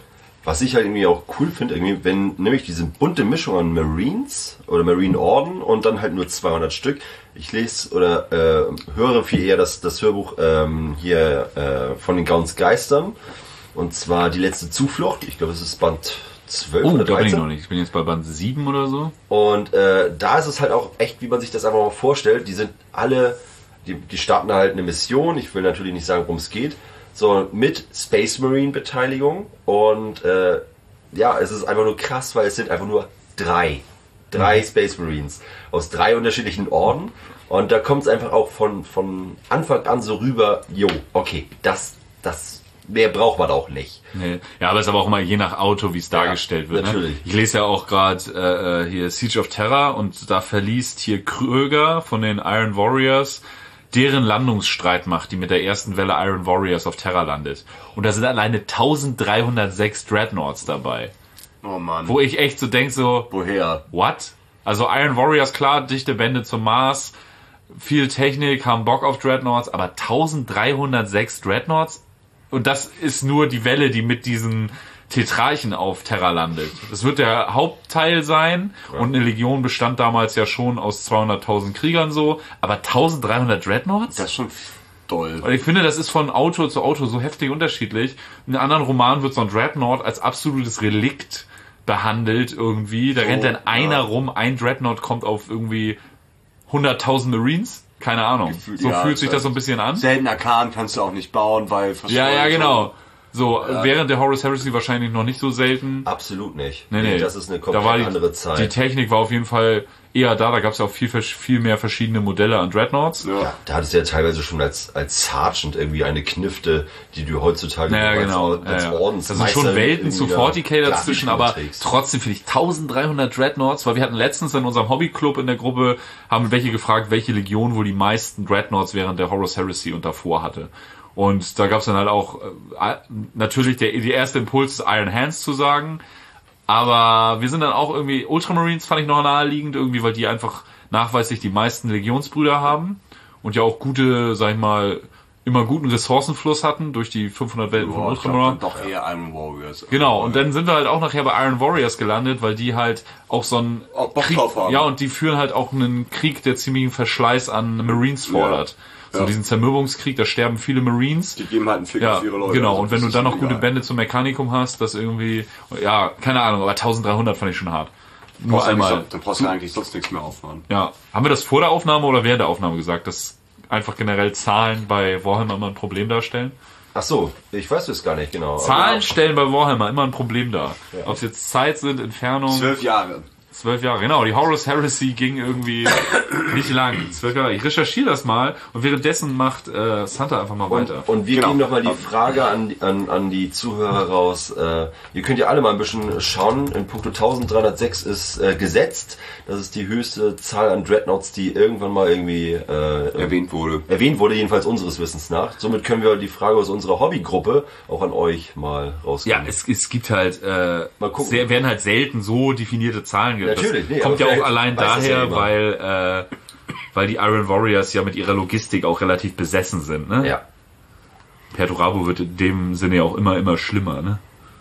was ich halt irgendwie auch cool finde, irgendwie, wenn nämlich diese bunte Mischung an Marines oder Marine Orden und dann halt nur zweihundert Stück. Ich lese oder äh, höre viel eher das, das Hörbuch ähm, hier äh, von den Gauns Geistern. Und zwar Die letzte Zuflucht. Ich glaube, es ist Band zwölf Oh, oder da bin ich dreizehn. noch nicht. Ich bin jetzt bei Band sieben oder so. Und äh, da ist es halt auch echt, wie man sich das einfach mal vorstellt. Die sind alle, die, die starten halt eine Mission. Ich will natürlich nicht sagen, worum es geht. So mit Space Marine Beteiligung. Und äh, ja, es ist einfach nur krass, weil es sind einfach nur drei. Drei mhm. Space Marines aus drei unterschiedlichen Orden. Und da kommt es einfach auch von, von Anfang an so rüber, jo, okay, das, das mehr braucht man auch nicht. Nee. Ja, aber es ist aber auch immer je nach Auto, wie es Ja, dargestellt wird. natürlich. Ne? Ich lese ja auch gerade äh, hier Siege of Terror und da verliest hier Kröger von den Iron Warriors deren Landungsstreitmacht, die mit der ersten Welle Iron Warriors auf Terra landet. Und da sind alleine eintausenddreihundertsechs Dreadnoughts dabei. Oh Mann. Wo ich echt so denk so, Woher? what? Also Iron Warriors, klar, dichte Bände zum Mars, viel Technik, haben Bock auf Dreadnoughts, aber eintausenddreihundertsechs Dreadnoughts? Und das ist nur die Welle, die mit diesen Tetrarchen auf Terra landet. Das wird der Hauptteil sein. Ja. Und eine Legion bestand damals ja schon aus zweihunderttausend Kriegern so. Aber eintausenddreihundert Dreadnoughts? Das ist schon doll. Und ich finde, das ist von Auto zu Auto so heftig unterschiedlich. In anderen Romanen wird so ein Dreadnought als absolutes Relikt behandelt irgendwie. Da so, rennt dann einer ja. rum, ein Dreadnought kommt auf irgendwie hunderttausend Marines. Keine Ahnung. Gefühl, so ja, fühlt sich das das so ein bisschen an. Seltener Kahn kannst du auch nicht bauen, weil... Ja, ja, genau. So, Ja. während der Horus Heresy wahrscheinlich noch nicht so selten. Absolut nicht. Nee, nee. Das ist eine Da komplett war die, andere Zeit. Die Technik war auf jeden Fall eher da. Da gab es ja auch viel, viel mehr verschiedene Modelle an Dreadnoughts. Ja. Ja, da hattest du ja teilweise schon als, als Sergeant irgendwie eine Knifte, die du heutzutage Naja, als, genau. als Ja, ja. Ordensmeister Das sind schon Welten irgendwie zu da forty K dazwischen, aber trägst. trotzdem finde ich eintausenddreihundert Dreadnoughts, weil wir hatten letztens in unserem Hobbyclub in der Gruppe, haben welche gefragt, welche Legion wohl die meisten Dreadnoughts während der Horus Heresy und davor hatte. Und da gab es dann halt auch äh, natürlich der, der erste Impuls, Iron Hands zu sagen. Aber wir sind dann auch irgendwie, Ultramarines fand ich noch naheliegend, irgendwie, weil die einfach nachweislich die meisten Legionsbrüder haben und ja auch gute, sag ich mal, immer guten Ressourcenfluss hatten durch die fünfhundert Welten von Boah, ich glaub, Ultramarine. dann doch eher Iron Warriors. Genau, und dann sind wir halt auch nachher bei Iron Warriors gelandet, weil die halt auch so einen Oh, Bock Krieg, drauf haben. ja, und die führen halt auch einen Krieg, der ziemlichen Verschleiß an Marines fordert. So Ja. diesen Zermürbungskrieg, da sterben viele Marines. Die geben halt einen Fick Ja, auf ihre Leute. genau. Also Und wenn das du ist dann noch egal. gute Bände zum Mechanikum hast, das irgendwie, ja, keine Ahnung, aber eintausenddreihundert fand ich schon hart. Nur Brauchst du eigentlich einmal. so- Dann brauchst du eigentlich sonst nichts mehr auffahren. Ja. Haben wir das vor der Aufnahme oder während der Aufnahme gesagt, dass einfach generell Zahlen bei Warhammer immer ein Problem darstellen? Ach so, ich weiß das gar nicht genau. Zahlen Aber- stellen bei Warhammer immer ein Problem dar. Ob es jetzt Zeit sind, Entfernung. Zwölf Jahre. Zwölf Jahre, genau. Die Horus Heresy ging irgendwie nicht lang. Zwölf Jahre. Ich recherchiere das mal und währenddessen macht äh, Santa einfach mal Und, weiter. und wir Genau. geben nochmal die Frage an, die- an, an die Zuhörer raus. Äh, ihr könnt ja alle mal ein bisschen schauen. In puncto eintausenddreihundertsechs ist äh, gesetzt. Das ist die höchste Zahl an Dreadnoughts, die irgendwann mal irgendwie äh, Erwähnt wurde. erwähnt wurde, jedenfalls unseres Wissens nach. Somit können wir die Frage aus unserer Hobbygruppe auch an euch mal rausgeben. Ja, es, es gibt halt, äh, Mal gucken. sehr, werden halt selten so definierte Zahlen gibt. Natürlich, das nee, kommt aber ja auch vielleicht allein weiß das ja daher, jemand. weil, äh, weil die Iron Warriors ja mit ihrer Logistik auch relativ besessen sind. Ne? Ja. Perturabo wird in dem Sinne ja auch immer, immer schlimmer. Ne?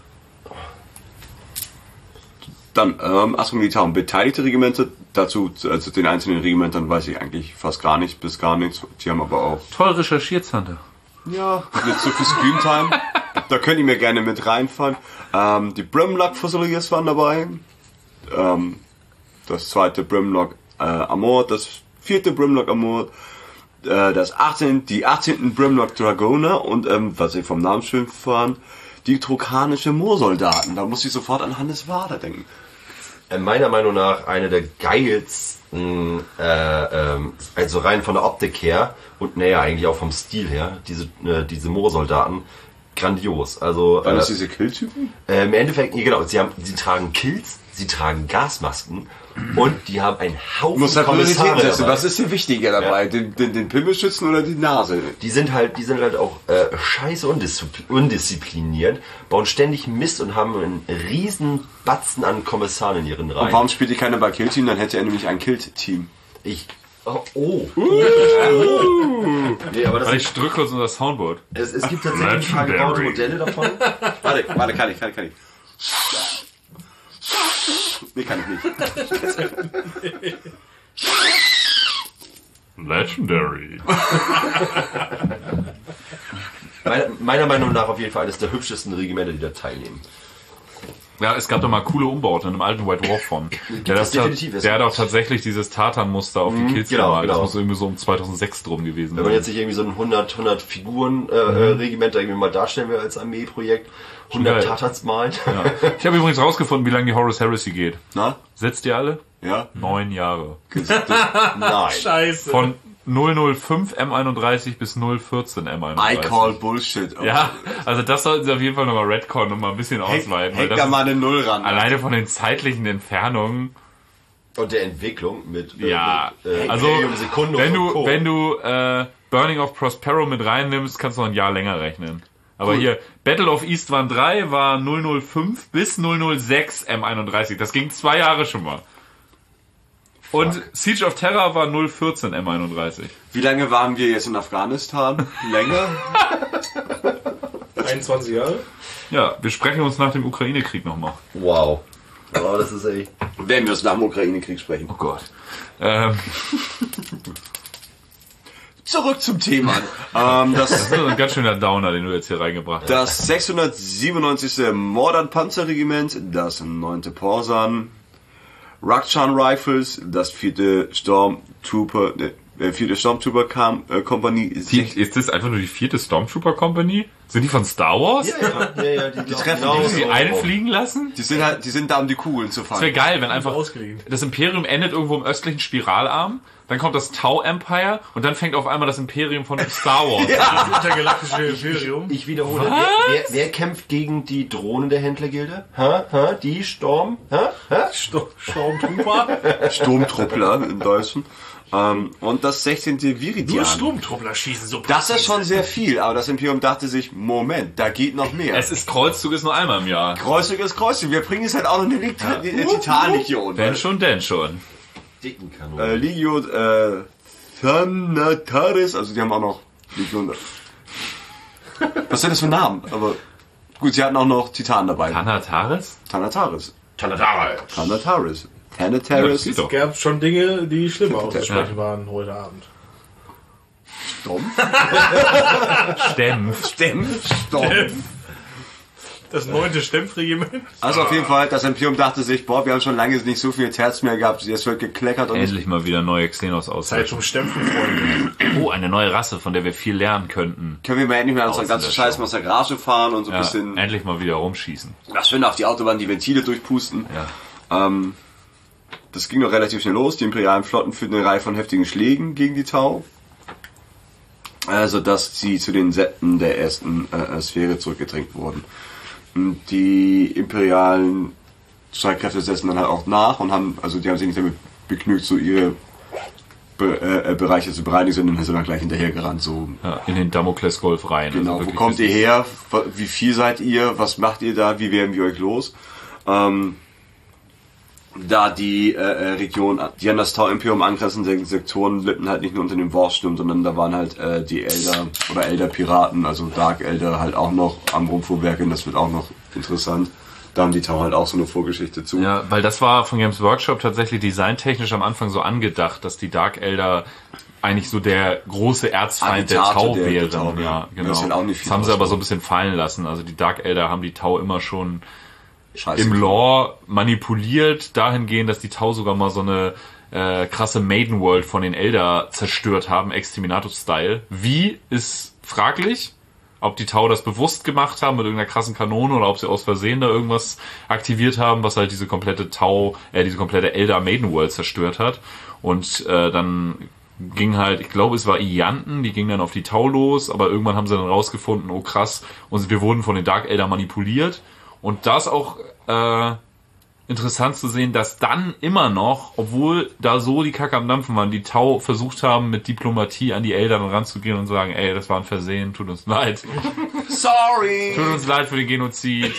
Dann, ähm, Astro Militar und beteiligte Regimente. Dazu, also den einzelnen Regimentern weiß ich eigentlich fast gar nicht, bis gar nichts. Die haben aber auch, Toll recherchiert, Santa. ja, nicht so viel Screentime. Da könnt ihr mir gerne mit reinfahren. Ähm, die Brimlock Fusiliers waren dabei. Ähm, das zweite Brimlock äh, Amor, das vierte Brimlock Amor, äh, das achtzehnte, die achtzehnten Brimlock Dragoner und, ähm, was ich vom Namen schön fand, die trokanische Moorsoldaten. Da muss ich sofort an Hannes Wader denken. Äh, meiner Meinung nach eine der geilsten, äh, ähm, also rein von der Optik her und naja, eigentlich auch vom Stil her, diese, äh, diese Moorsoldaten, grandios. Also Waren äh, das diese Killtypen? äh, im Endeffekt, nee, genau, sie haben, sie tragen Kills, sie tragen Gasmasken und die haben einen Haufen Du musst halt Kommissare Prioritäten setzen. dabei. Was ist dir wichtiger dabei? Ja. Den, den, den Pimmel schützen oder die Nase? Die sind halt, die sind halt auch äh, scheiße undisziplin- undiszipliniert, bauen ständig Mist und haben einen riesen Batzen an Kommissaren in ihren Reihen. Und warum spielt die keiner bei Kill-Team? Dann hätte er nämlich ein Kill-Team. Ich. Oh. oh. nee, aber das Warte, ist, ich drücke kurz unser Soundboard. es, es gibt tatsächlich ein paar Legendary. gebaute Modelle davon. Warte, warte, kann ich, kann ich, kann ich. Nee, kann ich nicht. Legendary. Meiner, meiner Meinung nach auf jeden Fall eines der hübschesten Regimenter, die da teilnehmen. Ja, es gab da mal coole Umbauten in einem alten White Dwarf von. Der, das definitiv, der hat auch tatsächlich dieses Tartan-Muster auf die Kills genau, gemalt. genau. Das muss irgendwie so um zweitausendsechs drum gewesen Wenn man sein. jetzt nicht irgendwie so ein hundert, hundert Figuren äh, mhm. Regiment irgendwie mal darstellen will als Armeeprojekt, hundert Geil. Tatars malen. Ja. Ich habe übrigens rausgefunden, wie lange die Horus Heresy geht. Na? Setzt ihr alle? Ja? Neun Jahre. Nein. Scheiße. Von null null fünf M einunddreißig bis null vierzehn M einunddreißig. I call Bullshit. Oh. Ja, also das sollten sie auf jeden Fall nochmal retconnen und mal ein bisschen ausweiten. weil Hängt das da ist mal eine Null ran. alleine von den zeitlichen Entfernungen. Und der Entwicklung mit, äh, Ja, mit äh, also Imperium Secundus wenn und du, Co. wenn du äh, Burning of Prospero mit reinnimmst, kannst du noch ein Jahr länger rechnen. Aber hier, Battle of Istvan drei war null null fünf bis null null sechs M einunddreißig. Das ging zwei Jahre schon mal. Und Siege of Terror war null vierzehn M einunddreißig. Wie lange waren wir jetzt in Afghanistan? Länger? einundzwanzig Jahre? Ja, wir sprechen uns nach dem Ukraine-Krieg nochmal. Wow. Oh, das ist echt... Wenn wir es nach dem Ukraine-Krieg sprechen. Oh Gott. Ähm, Zurück zum Thema. ähm, das, das ist ein ganz schöner Downer, den du jetzt hier reingebracht hast. das sechshundertsiebenundneunzigste Mordant-Panzerregiment, das neunte Porsan, Rakshan Rifles, das vierte Stormtrooper, äh, vierte Stormtrooper kam, äh, Kompanie. Die, ist das einfach nur die vierte Stormtrooper Company? Sind die von Star Wars? Ja, ja, ja, ja, die, Die treffen genau die, Die so. einfliegen lassen? Die sind halt, die sind da, um die Kugeln zu Das wäre fangen. geil, wenn einfach Ausgeliehen. das Imperium endet irgendwo im östlichen Spiralarm, dann kommt das Tau Empire und dann fängt auf einmal das Imperium von Star Wars an. Das intergalaktische Imperium. Ich wiederhole, wer, wer, wer kämpft gegen die Drohnen der Händlergilde? Ha? Ha? Die Storm? Ha? Ha? Sto- Sturmtrooper. Sturmtruppler im Deutschen. Ähm, und das sechzehnte Nur Viridian. Sturmtruppler schießen so Das ist präzise. schon sehr viel, aber das Imperium dachte sich, Moment, da geht noch mehr. Es ist Kreuzzug ist nur einmal im Jahr. Kreuzzug ist Kreuzzug. Wir bringen jetzt halt auch noch eine, Lit- eine Titanlegion. Wenn schon, denn schon. Dicken Äh, Kanonen. Legio äh, Thanataris, also die haben auch noch Legion. Was sind das für Namen? Aber gut, sie hatten auch noch Titan dabei. Thanataris? Thanataris. Tanatara. Thanataris. Ja, Thanataris. sieht doch. Es gab schon Dinge, die schlimmer auszusprechen Ja. waren heute Abend. Sturm. Stempf. Stem. Sturm. Das neunte Stempfregiment. Also auf jeden Fall, das Imperium dachte sich, boah, wir haben schon lange nicht so viel Terz mehr gehabt, jetzt wird gekleckert und Endlich mal wieder neue Xenos Zeit auslöschen. zum Stempfen, Freunde. Oh, eine neue Rasse, von der wir viel lernen könnten. können wir mal endlich mal unsere ganze Auslöschung. Scheiß Massagrage fahren und so ein Ja, bisschen, endlich mal wieder rumschießen. das schön auf die Autobahn die Ventile durchpusten. Ja. Ähm, das ging noch relativ schnell los. Die imperialen Flotten führten eine Reihe von heftigen Schlägen gegen die Tau. Also, dass sie zu den Septen der ersten äh, Sphäre zurückgedrängt wurden. Und die imperialen Streitkräfte setzen dann halt auch nach und haben, also die haben sich nicht damit begnügt, so ihre Be äh, Bereiche zu bereinigen, sondern sind dann gleich hinterhergerannt. So, Ja, in den Damoklesgolf rein. genau, Also wo wirklich kommt ihr bis- her? Wie viel seid ihr? Was macht ihr da? Wie werden wir euch los? Ähm, da die äh, äh, Region, die an das Tau-Imperium angrenzenden Sektoren litten halt nicht nur unter dem Warsturm, sondern da waren halt äh, die Elder oder Elder-Piraten, also Dark Elder halt auch noch am Rumfuhrwerken, das wird auch noch interessant. Da haben die Tau halt auch so eine Vorgeschichte zu. Ja, weil das war von Games Workshop tatsächlich designtechnisch am Anfang so angedacht, dass die Dark Elder eigentlich so der große Erzfeind der Attentate Tau der- der wären. Tau, ja. Ja, genau. Das ist halt auch nicht viel das haben sie aber draus so ein bisschen fallen lassen. Also die Dark Elder haben die Tau immer schon Scheiße. im Lore manipuliert, dahingehend, dass die Tau sogar mal so eine äh, krasse Maiden World von den Elder zerstört haben, Exterminatus-Style. Wie, ist fraglich. Ob die Tau das bewusst gemacht haben mit irgendeiner krassen Kanone oder ob sie aus Versehen da irgendwas aktiviert haben, was halt diese komplette Tau, äh, diese komplette Elder Maiden World zerstört hat. Und äh, dann ging halt, ich glaube es war Ianten, die ging dann auf die Tau los, aber irgendwann haben sie dann rausgefunden, oh krass, und wir wurden von den Dark Elder manipuliert. Und da ist auch äh, interessant zu sehen, dass dann immer noch, obwohl da so die Kacke am Dampfen waren, die Tau versucht haben, mit Diplomatie an die Eltern ranzugehen und sagen, ey, das war ein Versehen, tut uns leid. Sorry! Tut uns leid für den Genozid.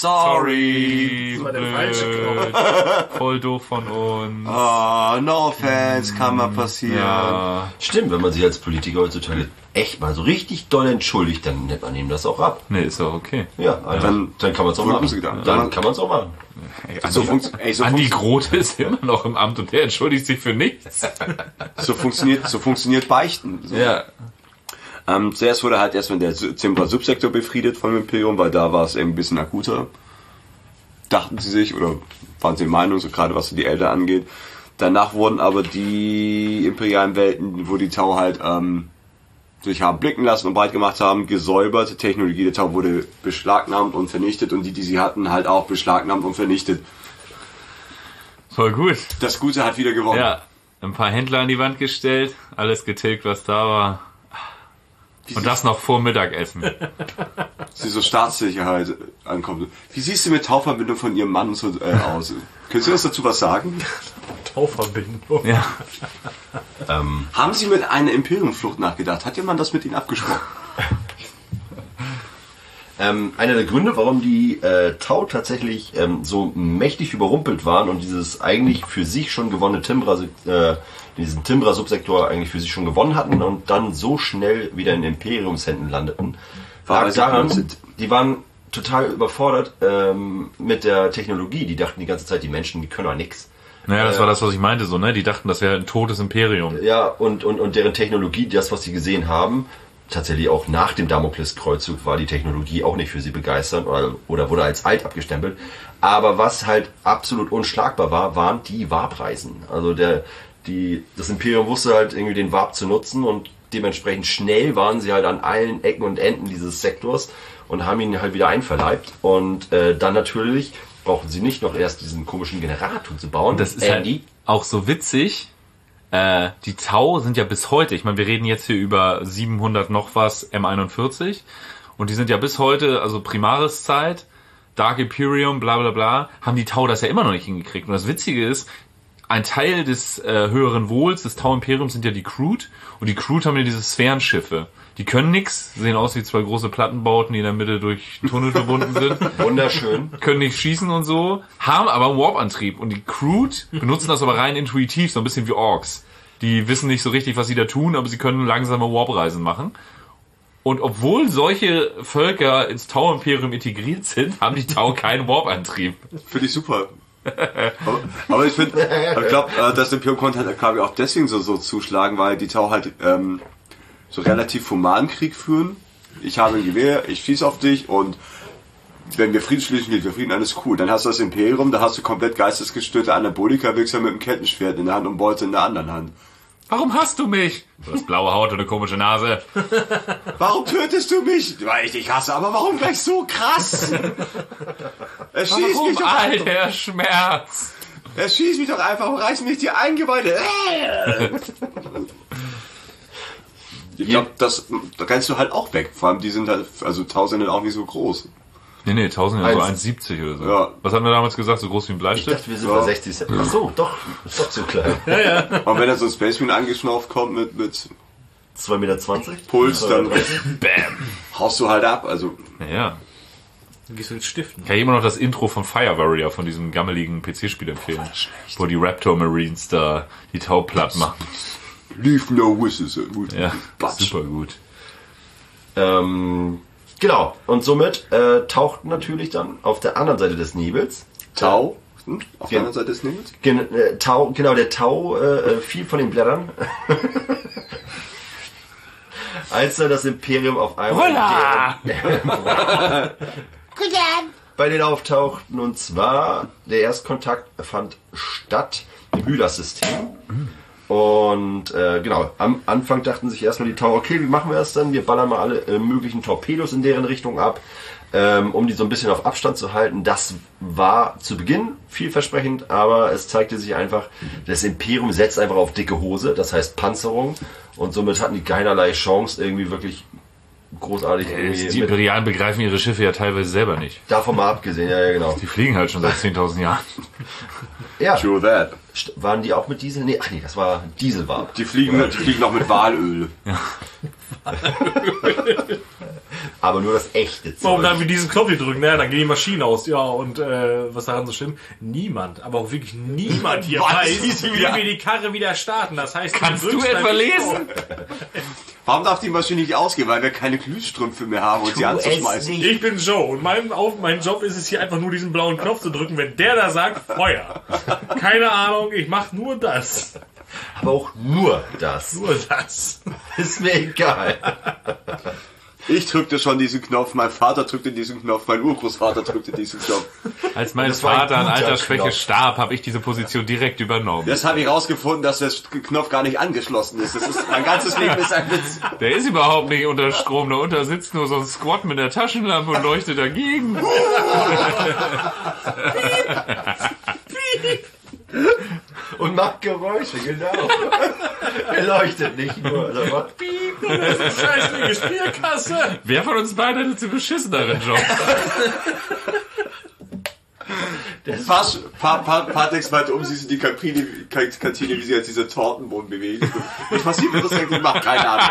Sorry! Das war der falsche Blöd. Voll doof von uns. Oh, no offense, kann mal passieren. Ja. Stimmt, wenn man sich als Politiker heutzutage echt mal so richtig doll entschuldigt, dann nimmt man ihm das auch ab. Nee, ist doch okay. Ja, also Dann- dann kann man es auch Wurde machen. uns gedacht. Dann Dann- kann man es auch machen. Ey, So, Andi, funkt, ey, so, Andi funkt, Grote ist immer noch im Amt und der entschuldigt sich für nichts. so funktioniert, so funktioniert Beichten. So. Ja. Ähm, zuerst wurde halt erstmal der Zimbra-Subsektor befriedet vom Imperium, weil da war es eben ein bisschen akuter. Dachten sie sich, oder waren sie der Meinung, so gerade was die Elder angeht. Danach wurden aber die imperialen Welten, wo die Tau halt ähm, sich haben blicken lassen und breit gemacht haben, gesäubert. Die Technologie der Tau wurde beschlagnahmt und vernichtet und die, die sie hatten, halt auch beschlagnahmt und vernichtet. Voll gut. Das Gute hat wieder gewonnen. Ja, ein paar Händler an die Wand gestellt, alles getilgt, was da war. Und das noch vor Mittagessen. Sie so Staatssicherheit ankommt. Wie siehst du mit Tauverbindung von ihrem Mann so äh, aus? Könntest du uns dazu was sagen? Tauverbindung. Ja. Ähm, Haben Sie mit einer Imperiumflucht nachgedacht? Hat jemand das mit Ihnen abgesprochen? Ähm, einer der Gründe, warum die äh, Tau tatsächlich ähm, so mächtig überrumpelt waren und dieses eigentlich für sich schon gewonnene Timbra, äh, diesen Timbra-Subsektor eigentlich für sich schon gewonnen hatten und dann so schnell wieder in Imperiumshänden landeten, War lag daran, sind. die waren total überfordert ähm, mit der Technologie. Die dachten die ganze Zeit, die Menschen, die können doch nix. Naja, das war das, was ich meinte, so, ne? Die dachten, das wäre ein totes Imperium. Ja, und, und, und deren Technologie, das, was sie gesehen haben, tatsächlich auch nach dem Damokleskreuzzug war die Technologie auch nicht für sie begeisternd oder, oder wurde als alt abgestempelt. Aber was halt absolut unschlagbar war, waren die Warpreisen. Also der, die, das Imperium wusste halt irgendwie den Warp zu nutzen und dementsprechend schnell waren sie halt an allen Ecken und Enden dieses Sektors und haben ihn halt wieder einverleibt. Und äh, dann natürlich brauchten sie nicht noch erst diesen komischen Generator zu bauen. Und das ist Andy. halt auch so witzig. Äh, die Tau sind ja bis heute, ich meine, wir reden jetzt hier über siebenhundert noch was M einundvierzig und die sind ja bis heute, also Primaris-Zeit, Dark Imperium, bla bla bla, haben die Tau das ja immer noch nicht hingekriegt. Und das Witzige ist, ein Teil des äh, höheren Wohls des Tau-Imperiums sind ja die Crude und die Crude haben ja diese Sphärenschiffe. Die können nix, sehen aus wie zwei große Plattenbauten, die in der Mitte durch Tunnel verbunden sind. Wunderschön. Können nicht schießen und so, haben aber einen Warp-Antrieb. Und die Crude benutzen das aber rein intuitiv, so ein bisschen wie Orks. Die wissen nicht so richtig, was sie da tun, aber sie können langsame Warp-Reisen machen. Und obwohl solche Völker ins Tau-Imperium integriert sind, haben die Tau keinen Warp-Antrieb. Finde ich super. aber, aber ich finde, ich glaube, das Imperium konnte halt, glaube ich, auch deswegen so, so zuschlagen, weil die Tau halt ähm, so relativ humanen Krieg führen. Ich habe ein Gewehr, ich schieße auf dich und wenn wir Frieden schließen, wir Frieden, alles cool. Dann hast du das Imperium, da hast du komplett geistesgestörte Anabolika, wirkst mit einem Kettenschwert in der Hand und Beute in der anderen Hand. Warum hast du mich? Du hast blaue Haut und eine komische Nase. Warum tötest du mich? Weil ich dich hasse, aber warum gleich so krass? Er schießt mich Warum doch all einfach. der Schmerz? Er schießt mich doch einfach und reißt mich die Eingeweide. Ich glaube, das da rennst du halt auch weg. Vor allem, die sind halt, also tausend auch nicht so groß. Nee, nee, tausend, ja so Eins. eins Komma siebzig oder so. Ja. Was haben wir damals gesagt? So groß wie ein Ich Bleistift? dachte, wir sind Ja. bei sechzig Cent. Ach so, doch, ist doch so klein. Und wenn da so ein Space Marine angeschnauft kommt mit, mit zwei Meter zwanzig. Puls, dann Bam. haust du halt ab. Also, Naja. Dann gehst du mit Stiften. Kann ich immer noch das Intro von Fire Warrior, von diesem gammeligen P C-Spiel empfehlen. Wo die Raptor Marines da die Tau platt machen. leave no whistles. Ja, Batsch. super gut. Ähm, genau, und somit äh, tauchten natürlich dann auf der anderen Seite des Nebels Tau. Hm? Auf der Ja. anderen Seite des Nebels. Gen äh, Tau, genau, der Tau äh, fiel von den Blättern. Als dann das Imperium auf einmal bei denen auftauchten. Und zwar, der Erstkontakt fand statt im Hylas-System. Und äh, genau, am Anfang dachten sich erstmal die Tau, okay, wie machen wir das dann? Wir ballern mal alle äh, möglichen Torpedos in deren Richtung ab, ähm, um die so ein bisschen auf Abstand zu halten. Das war zu Beginn vielversprechend, aber es zeigte sich einfach, das Imperium setzt einfach auf dicke Hose, das heißt Panzerung. Und somit hatten die keinerlei Chance, irgendwie wirklich großartig irgendwie Die mit, Imperialen begreifen ihre Schiffe ja teilweise selber nicht. davon mal abgesehen. Ja, ja, genau. Die fliegen halt schon seit zehntausend Jahren. Ja, True that. st- waren die auch mit Diesel? Nee, ach nee, das war Diesel war. Die fliegen, die fliegen auch mit Walöl. Aber nur das echte Warum Zeug. dann wie diesen Knopf hier drücken? Naja, dann gehen die Maschinen aus. Ja, und äh, was daran so schlimm? Niemand, aber auch wirklich niemand hier Was? weiß, Wie sie wie wieder- wir die Karre wieder starten. Das heißt, Kannst drückst du dann etwa nicht lesen? vor. Warum darf die Maschine nicht ausgehen? Weil wir keine Glühstrümpfe mehr haben und sie anzuschmeißen. Ich bin Joe und mein, auf, mein Job ist es hier einfach nur diesen blauen Knopf zu drücken, wenn der da sagt, Feuer. Keine Ahnung, ich mach nur das. Aber auch nur das. Nur das. Ist mir egal. Ich drückte schon diesen Knopf, mein Vater drückte diesen Knopf, mein Urgroßvater drückte diesen Knopf. Als mein Das war ein Vater an guter Altersschwäche Knopf. starb, habe ich diese Position direkt übernommen. Das habe ich rausgefunden, dass der Knopf gar nicht angeschlossen ist. Das ist mein ganzes Leben ist ein Witz. Der ist überhaupt nicht unter Strom, darunter sitzt nur so ein Squad mit der Taschenlampe und leuchtet dagegen. Und macht Geräusche, genau. Er leuchtet nicht nur, er macht Piep. Das ist scheiße Spielkasse. Wer von uns beiden hat jetzt einen beschisseneren Job? Pasch, pa, pa, Patex meinte um, siehst du die Kantine, Kantine, wie sie jetzt diese Tortenboden bewegt. Was passiert, wenn das eigentlich macht? Keine Ahnung.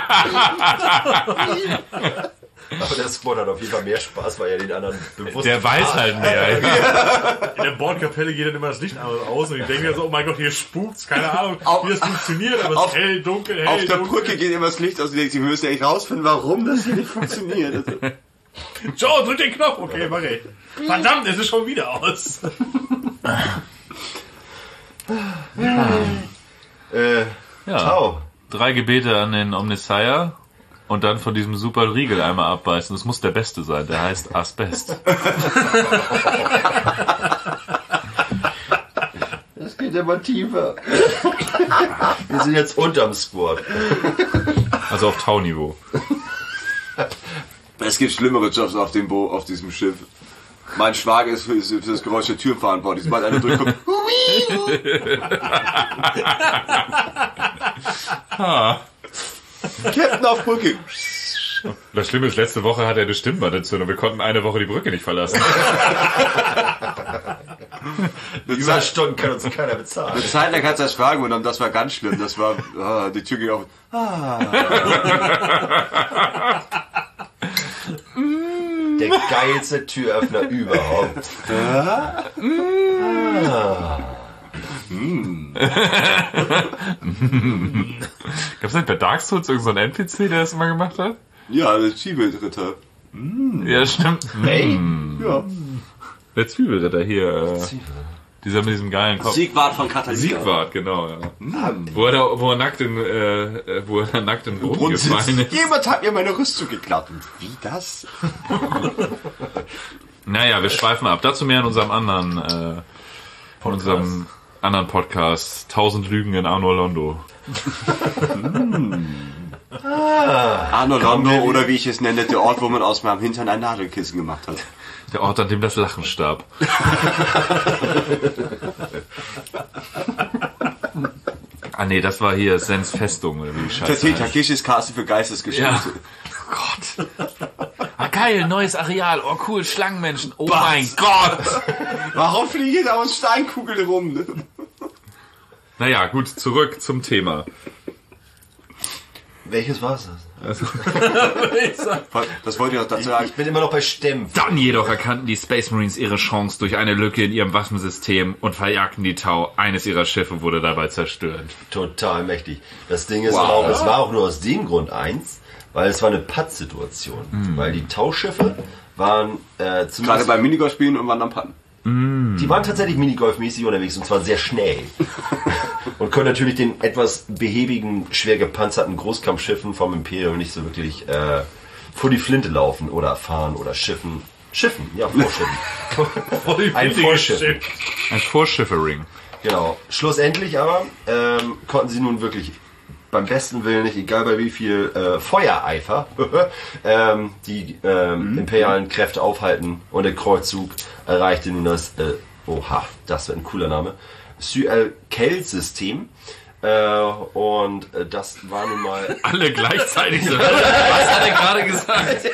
Aber der Squad hat auf jeden Fall mehr Spaß, weil er den anderen bewusst... Der weiß halt mehr. In der Bordkapelle geht dann immer das Licht an und aus und ich denke mir so, oh mein Gott, hier spukt's, keine Ahnung, Auf- wie das funktioniert, aber es auf- ist hell, dunkel, hell, Auf der dunkel. Brücke geht immer das Licht aus und denkt, sie müssen ja echt rausfinden, warum das hier nicht funktioniert. Also, Joe, drück den Knopf, okay, mach ich. Verdammt, es ist schon wieder aus. Äh, Ja. Tau. Drei Gebete an den Omnissiah und dann von diesem super Riegel einmal abbeißen. Das muss der Beste sein, der heißt Asbest. Das geht immer tiefer. Wir sind jetzt unterm Squad. Also auf Tau-Niveau. es gibt schlimmere Jobs auf dem Bo auf diesem Schiff. Mein Schwager ist für, ist für das Geräusch der Türen verantwortlich. Sobald einer durchkommt, Captain auf Brücke. Das Schlimme ist, letzte Woche hat er eine Stimmbandentzündung. Wir konnten eine Woche die Brücke nicht verlassen. Überstunden kann uns keiner bezahlen. Eine Zeit lang hat es das Fragen genommen, das war ganz schlimm. Das war, ah, die Tür ging auf. Der geilste Türöffner überhaupt. Gab es nicht bei Dark Souls irgendeinen so N P C, der das immer gemacht hat? Ja, der Zwiebelritter. Ja, stimmt. Hey. Ja. Der Zwiebelritter hier. Äh, dieser mit diesem geilen Kopf. Siegwart von Katalina. Siegwart, genau. Ja. Wo, er da, wo er nackt in, äh, wo er da nackt in den Boden Und gefallen ist. jemand hat mir meine Rüstung geklaut. Wie das? Naja, wir schweifen ab. Dazu mehr in unserem anderen, äh, von unserem anderen Podcast. Tausend Lügen in Arno Londo. Arno Londo oder wie ich es nenne, der Ort, wo man aus meinem Hintern ein Nadelkissen gemacht hat. Der Ort, an dem das Lachen starb. Ah nee, das war hier Sens Festung oder wie die Scheiße Tate heißt. Takeshis Castle für Geistesgeschichte. Ja. Oh Gott. Ah, geil, neues Areal. Oh cool, Schlangenmenschen. Oh mein Gott. Warum fliegen da uns Steinkugeln rum? Ne? Naja, gut, zurück zum Thema. Welches war's das? Das wollte ich auch dazu sagen. Ich bin immer noch bei Stempf. Dann jedoch erkannten die Space Marines ihre Chance durch eine Lücke in ihrem Waffensystem und verjagten die Tau. Eines ihrer Schiffe wurde dabei zerstört. Total mächtig. Das Ding ist Wow. auch, es war auch nur aus dem Grund eins, weil es war eine Pattsituation. Weil die Tauschiffe waren äh, Gerade zumindest... beim Minigolf-Spielen und Wandern Patten. Die waren tatsächlich Minigolf-mäßig unterwegs und zwar sehr schnell. Und können natürlich den etwas behäbigen, schwer gepanzerten Großkampfschiffen vom Imperium nicht so wirklich äh, vor die Flinte laufen oder fahren oder schiffen. Schiffen, ja, vorschiffen. Ein Vorschiff. Ein Vorschiffering. Genau. Schlussendlich aber ähm, konnten sie nun wirklich beim besten Willen nicht, egal bei wie viel äh, Feuereifer, ähm, die ähm, imperialen Kräfte aufhalten und der Kreuzzug erreichte nun das, äh, oha, das wird ein cooler Name, Syel-Kel-System. Äh, und äh, das war nun mal... Alle gleichzeitig so. Was hat er gerade gesagt?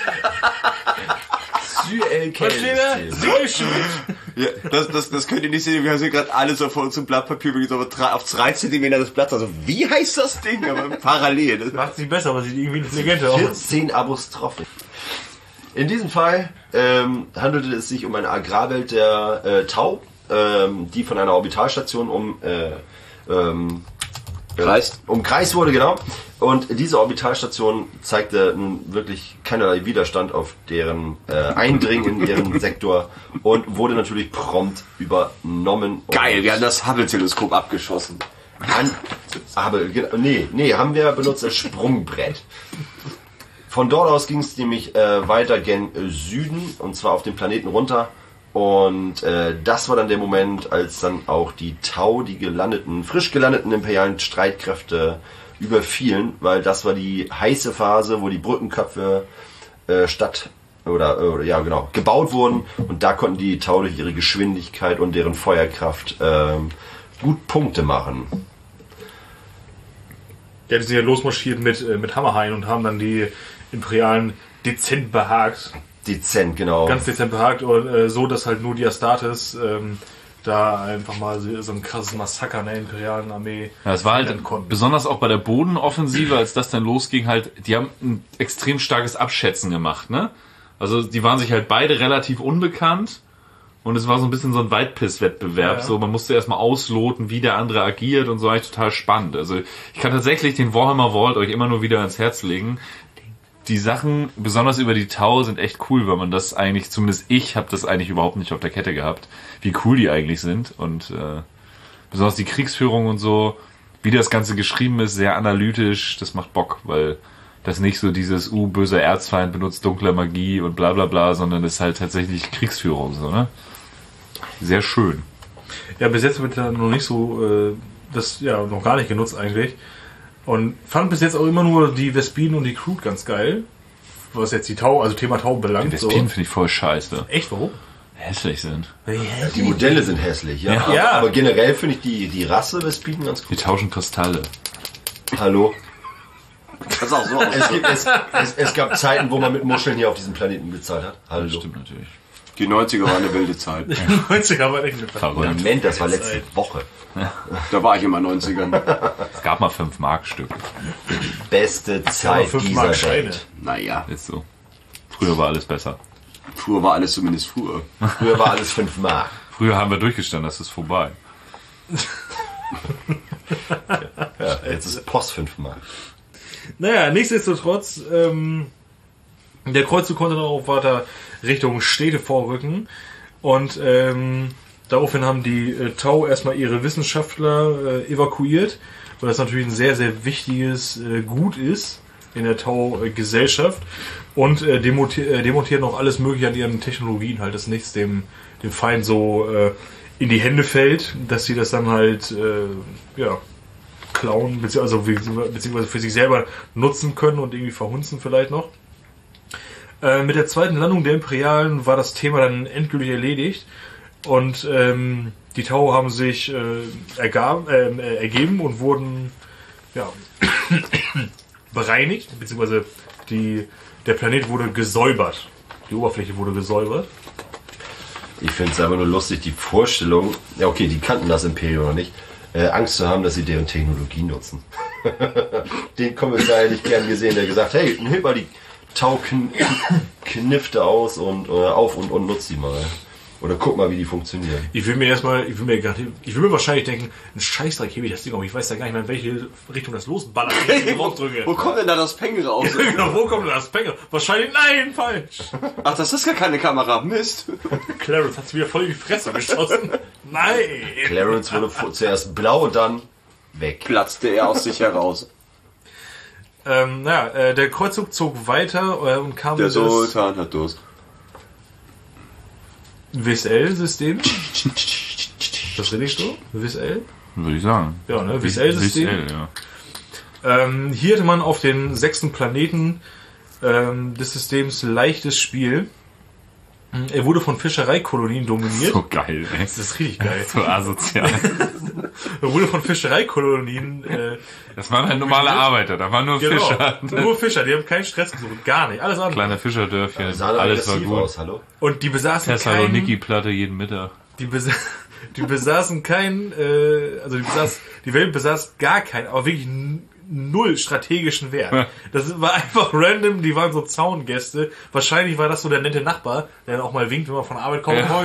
Syel-Kel-System. Ja, das, das, das könnt ihr nicht sehen. Wir haben sie gerade alle so vor uns im Blatt Papier wirklich so auf drei Zentimeter das Blatt. Also, wie heißt das Ding? Aber parallel. Das Macht sie besser, aber sieht irgendwie intelligenter aus. vierzehn Apostrophen. In diesem Fall ähm, handelte es sich um eine Agrarwelt der äh, Tau, ähm, die von einer Orbitalstation um äh, ähm, Kreist. umkreist wurde, genau. Und diese Orbitalstation zeigte nun wirklich keinerlei Widerstand auf deren äh, Eindringen in deren Sektor und wurde natürlich prompt übernommen. Geil, wir haben das Hubble-Teleskop abgeschossen. An, Hubble, genau, nee, nee, haben wir benutzt das Sprungbrett. Von dort aus ging es nämlich äh, weiter gen Süden, und zwar auf den Planeten runter. Und äh, das war dann der Moment, als dann auch die Tau, die gelandeten, frisch gelandeten imperialen Streitkräfte überfielen, weil das war die heiße Phase, wo die Brückenköpfe äh, statt oder, oder ja genau gebaut wurden, und da konnten die Tau durch ihre Geschwindigkeit und deren Feuerkraft ähm, gut Punkte machen. Ja, die sind ja losmarschiert mit, äh, mit Hammerhain und haben dann die Imperialen dezent behagt. Dezent, genau. Ganz dezent behagt und äh, so, dass halt nur die Astartes ähm, da einfach mal so, so ein krasses Massaker in der imperialen Armee. Ja, es war halt konnten. besonders auch bei der Bodenoffensive, als das dann losging, halt, die haben ein extrem starkes Abschätzen gemacht, ne? Also die waren sich halt beide relativ unbekannt und es war so ein bisschen so ein Weitpiss-Wettbewerb. Ja, ja. So, man musste erstmal ausloten, wie der andere agiert und so, eigentlich total spannend. Also ich kann tatsächlich den Warhammer Vault euch immer nur wieder ans Herz legen. Die Sachen, besonders über die Tau, sind echt cool, weil man das eigentlich, zumindest ich habe das eigentlich überhaupt nicht auf der Kette gehabt, wie cool die eigentlich sind. Und äh, besonders die Kriegsführung und so, wie das Ganze geschrieben ist, sehr analytisch, das macht Bock, weil das nicht so dieses, uh, böser Erzfeind benutzt dunkle Magie und bla bla bla, sondern das ist halt tatsächlich Kriegsführung, so, ne? Sehr schön. Ja, bis jetzt wird ja noch nicht so, äh, das ja noch gar nicht genutzt eigentlich. Und fand bis jetzt auch immer nur die Vespinen und die Crude ganz geil. Was jetzt die Tau, also Thema Tau belangt. Die So. Vespinen finde ich voll scheiße. Echt, warum? Hässlich sind. Die Modelle sind hässlich, ja. Ja. Aber, Ja. aber generell finde ich die, die Rasse Vespiden ganz Die cool. tauschen Kristalle. Hallo. Kannst auch so Es, gibt, es, es, es gab Zeiten, wo man mit Muscheln hier auf diesem Planeten gezahlt hat. Hallo. Das stimmt natürlich. Die neunziger war eine wilde Zeit. neunziger war echt eine Verrückt. Moment, das war letzte Woche. Da war ich immer neunzigern. Es gab mal fünf Mark Stück. Beste Zeit fünf dieser Mark Scheine. Welt. Naja, Ist so. Früher war alles besser. früher war alles zumindest früher. Früher war alles fünf Mark. Früher haben wir durchgestanden, das ist vorbei. Ja, jetzt ist Post fünf Mark. Naja, nichtsdestotrotz, ähm, der Kreuzzug konnte dann auch weiter Richtung Städte vorrücken. Und ähm, daraufhin haben die äh, Tau erstmal ihre Wissenschaftler äh, evakuiert, weil das natürlich ein sehr, sehr wichtiges äh, Gut ist in der Tau-Gesellschaft. Und äh, demontieren, äh, demontieren auch alles Mögliche an ihren Technologien, halt, dass nichts dem, dem Feind so äh, in die Hände fällt, dass sie das dann halt äh, ja, klauen, beziehungsweise, beziehungsweise für sich selber nutzen können und irgendwie verhunzen vielleicht noch. Äh, mit der zweiten Landung der Imperialen war das Thema dann endgültig erledigt und ähm, die Tau haben sich äh, ergab, äh, ergeben und wurden ja, bereinigt, beziehungsweise die, der Planet wurde gesäubert. Die Oberfläche wurde gesäubert. Ich finde es aber nur lustig, die Vorstellung, ja okay, die kannten das Imperium noch nicht, äh, Angst zu haben, dass sie deren Technologie nutzen. Den Kommissar hätte ich gern gesehen, der gesagt, hey, heb mal die Tau-Knifte aus und äh, auf und, und nutzt die mal. Oder guck mal, wie die funktionieren. Ich will mir erstmal, ich will mir gerade, ich will mir wahrscheinlich denken, ein Scheißdreck hebe ich das Ding auf. Ich weiß ja gar nicht mehr, in welche Richtung das losballert, wenn ich den Knopf drücke. Wo kommt denn da das Peng raus? Genau, wo kommt denn das Peng? Wahrscheinlich, nein, falsch. Ach, das ist gar keine Kamera. Mist. Clarence hat's wieder voll in die Fresse geschossen. Nein. Clarence wurde vor- zuerst blau und dann weg. Platzte er aus sich heraus. Ähm, naja, äh, der Kreuzzug zog weiter äh, und kam Der in das Sultan hat Durst. W S L-System. Das richtig so? W S L? Würde ich sagen. Ja, ne? W S L-System. W S L, ja. Ähm, hier hatte man auf den sechsten Planeten ähm, des Systems leichtes Spiel. Er wurde von Fischereikolonien dominiert. So geil, ey. Das ist richtig geil. So asozial. Er wurde von Fischereikolonien. Äh, Das waren halt normale Arbeiter, da waren nur genau, Fischer. nur Fischer, die haben keinen Stress gesucht, gar nicht, alles andere. Kleine Fischerdörfchen, Sah doch alles war aggressiv gut. aus, hallo? Und die besaßen keinen, Thessaloniki-Platte jeden Mittag. die, besa die besaßen kein, äh, also die, besaß, die Welt besaß gar keinen, aber wirklich n- null strategischen Wert. Das war einfach random, die waren so Zaungäste. Wahrscheinlich war das so der nette Nachbar, der dann auch mal winkt, wenn man von der Arbeit kommt. Ja. Und so,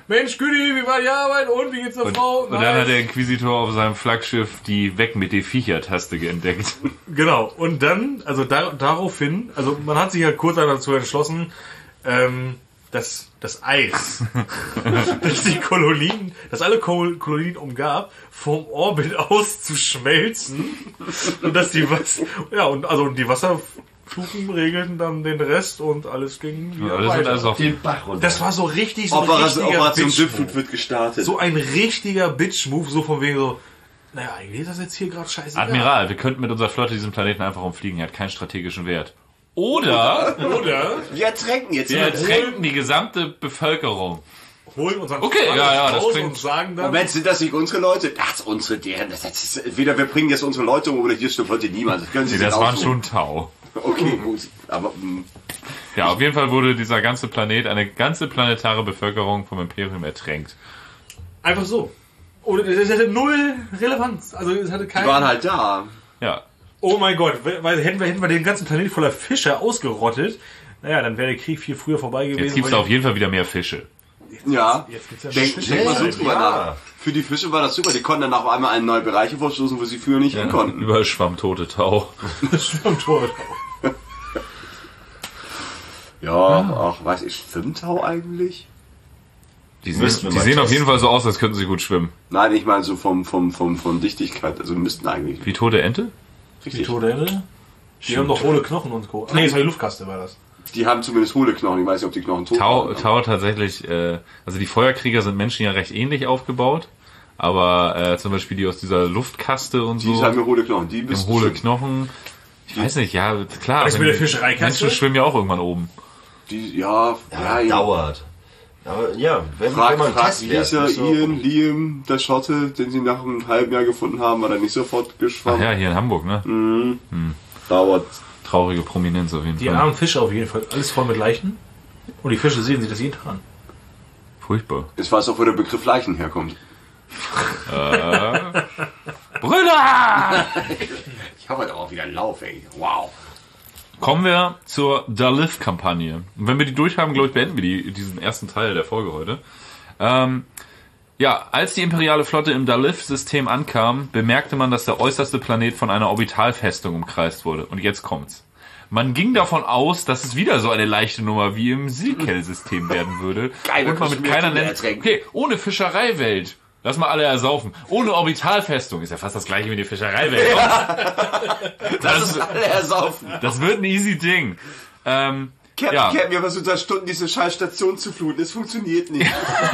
Mensch, Güdi, wie war die Arbeit und wie geht's der Und, Frau? und dann hat der Inquisitor auf seinem Flaggschiff die Weg mit den Viecher-Taste entdeckt. Genau, und dann, also da, daraufhin, also man hat sich ja kurz dazu entschlossen, ähm, dass das Eis, das die Kolonien, das alle Kol- Kolonien umgab, vom Orbit aus zu schmelzen und dass die was, ja und also die Wasserfluchen regelten dann den Rest und alles ging wieder Alles wird weiter. alles auf Den Bach runter. Das war so richtig so ein Operation, richtiger Operation Bitch-Move. Düpflut wird gestartet. So ein richtiger Bitch-Move, so von wegen so, naja, eigentlich ist das jetzt hier gerade scheiße. Admiral, wir könnten mit unserer Flotte diesen Planeten einfach umfliegen. Er hat keinen strategischen Wert. Oder Oder Wir ertränken jetzt. wir mal. ertränken die gesamte Bevölkerung. holen unseren Okay, Franz ja, ja, das raus klingt- und sagen dann, Moment, sind das nicht unsere Leute? Das ist unsere, deren. Das ist, entweder wir bringen jetzt unsere Leute um oder hier stimmt heute niemand. Das können Sie Nee, sich das waren aussuchen. schon Tau. Okay, gut. Aber mh, Ja, auf jeden Fall wurde dieser ganze Planet, eine ganze planetare Bevölkerung vom Imperium ertränkt. einfach so. Oder es hatte null Relevanz. Also es hatte die keinen. waren halt da. Ja, Oh mein Gott, weil hätten wir, hätten wir den ganzen Planet voller Fische ausgerottet, naja, dann wäre der Krieg viel früher vorbei gewesen. jetzt gibt's weil- da auf jeden Fall wieder mehr Fische. Ja. Jetzt gibt's ja Denk, Fische. denk mal so Ja. drüber nach. Für die Fische war das super. Die konnten dann auf einmal in neue Bereiche vorstoßen, wo sie früher nicht hin konnten. Überall schwamm tote Tau. Am Tor. Ja, ach, weiß ich, schwimmt Tau eigentlich? Die, Müssten sehen, wir die mal sehen auf testen. jeden Fall so aus, als könnten sie gut schwimmen. Nein, ich meine so vom, vom, vom, von Dichtigkeit. Also müssten eigentlich. Wie tote Ente? Die Richtig. tote Ente? Die haben doch hohle Knochen und Co. Nee, das war die Luftkaste, war das. Die haben zumindest hohle Knochen. Ich weiß nicht, ob die Knochen tot Tau, waren. Tau tatsächlich, äh, also die Feuerkrieger sind Menschen ja recht ähnlich aufgebaut. Aber äh, zum Beispiel die aus dieser Luftkaste und Die so, haben mir hohle Knochen. Die haben müssen hohle schwimmen. Knochen. Ich weiß nicht, ja, klar. Was wenn- mit der Fischereikaste? Menschen schwimmen ja auch irgendwann oben. Die, ja, Ja, ja, ja. dauert. Aber ja, wenn, Frag, wenn man frag, Test wie hieß er, so, Ian, Liam, der Schotte, den sie nach einem halben Jahr gefunden haben, war er nicht sofort Ach geschwommen. ja, hier in Hamburg, ne? Dauert. Traurige Prominenz auf jeden Die Fall. armen Fische auf jeden Fall. Alles voll mit Leichen. Und die Fische sehen sich das jeden Tag an. Furchtbar. Ich weiß auch, wo der Begriff Leichen herkommt. Brüder! Ich habe heute auch wieder einen Lauf, ey. Wow. Kommen wir zur Dalif-Kampagne. Und wenn wir die durch haben, glaube ich, beenden wir die, diesen ersten Teil der Folge heute. Ähm, ja, als die imperiale Flotte im Dalif-System ankam, bemerkte man, dass der äußerste Planet von einer Orbitalfestung umkreist wurde. Und jetzt kommt's. Man ging davon aus, dass es wieder so eine leichte Nummer wie im Silkel-System werden würde. Geil, wir und man können mit mehr keiner Kinder nennt. ertränken. Okay, ohne Fischereiwelt. Lass mal alle ersaufen. Ohne Orbitalfestung. Ist ja fast das gleiche wie die Fischereiwelt. Das ist alle ersaufen. Das wird ein easy Ding. Ähm, Captain, ja, Captain, wir versuchen seit Stunden diese scheiß Station zu fluten. Es funktioniert nicht.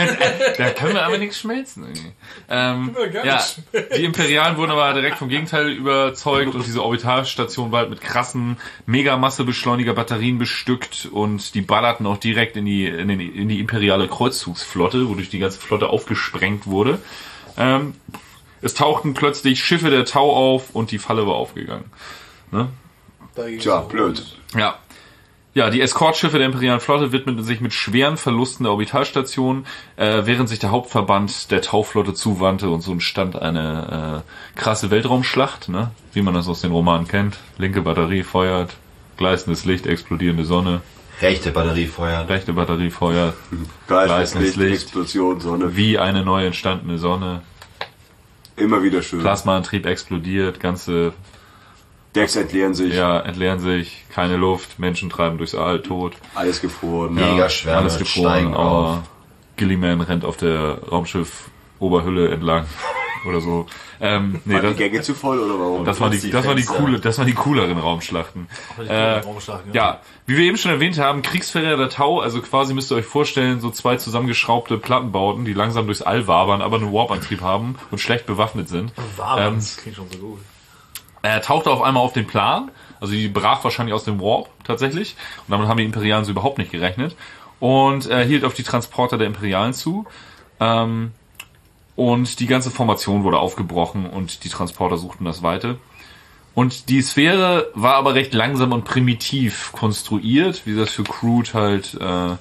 da können wir aber nichts schmelzen. Irgendwie. Ähm, wir gar ja, nicht die Imperialen wurden aber direkt vom Gegenteil überzeugt und diese Orbitalstation war halt mit krassen Megamassebeschleuniger-Batterien bestückt und die ballerten auch direkt in die, in, den, in die imperiale Kreuzzugsflotte, wodurch die ganze Flotte aufgesprengt wurde. Ähm, es tauchten plötzlich Schiffe der Tau auf und die Falle war aufgegangen. Ne? Tja, blöd. Ja. Ja, die Eskortschiffe der imperialen Flotte widmeten sich mit schweren Verlusten der Orbitalstation, äh, während sich der Hauptverband der Tauflotte zuwandte und so entstand eine äh, krasse Weltraumschlacht, ne? Wie man das aus den Romanen kennt. Linke Batterie feuert, gleißendes Licht, explodierende Sonne, rechte Batterie feuern. rechte Batterie feuert, Gleiches Gleißendes Licht, Licht. Explosion, Sonne. wie eine neu entstandene Sonne, Immer wieder schön. Plasmaantrieb explodiert, ganze, Decks entleeren sich. ja, entleeren sich, keine Luft, Menschen treiben durchs All, tot. Alles gefroren. Ja. Megaschwärme alles gefroren, steigen aber auf. Gilliman rennt auf der Raumschiff-Oberhülle entlang oder so. Ähm, nee, Waren die das, Gänge zu voll oder warum? das, war die, die das, war die Fenster. coole, das waren die cooleren Raumschlachten. Äh, ja, wie wir eben schon erwähnt haben, Kriegsfähre der Tau, also quasi müsst ihr euch vorstellen, so zwei zusammengeschraubte Plattenbauten, die langsam durchs All wabern, aber einen Warp-Antrieb haben und schlecht bewaffnet sind. Warm, Ähm, das klingt schon so gut. Er tauchte auf einmal auf den Plan, also die brach wahrscheinlich aus dem Warp tatsächlich und damit haben die Imperialen so überhaupt nicht gerechnet und er hielt auf die Transporter der Imperialen zu ähm, und die ganze Formation wurde aufgebrochen und die Transporter suchten das Weite. Und die Sphäre war aber recht langsam und primitiv konstruiert, wie das für Crude halt äh,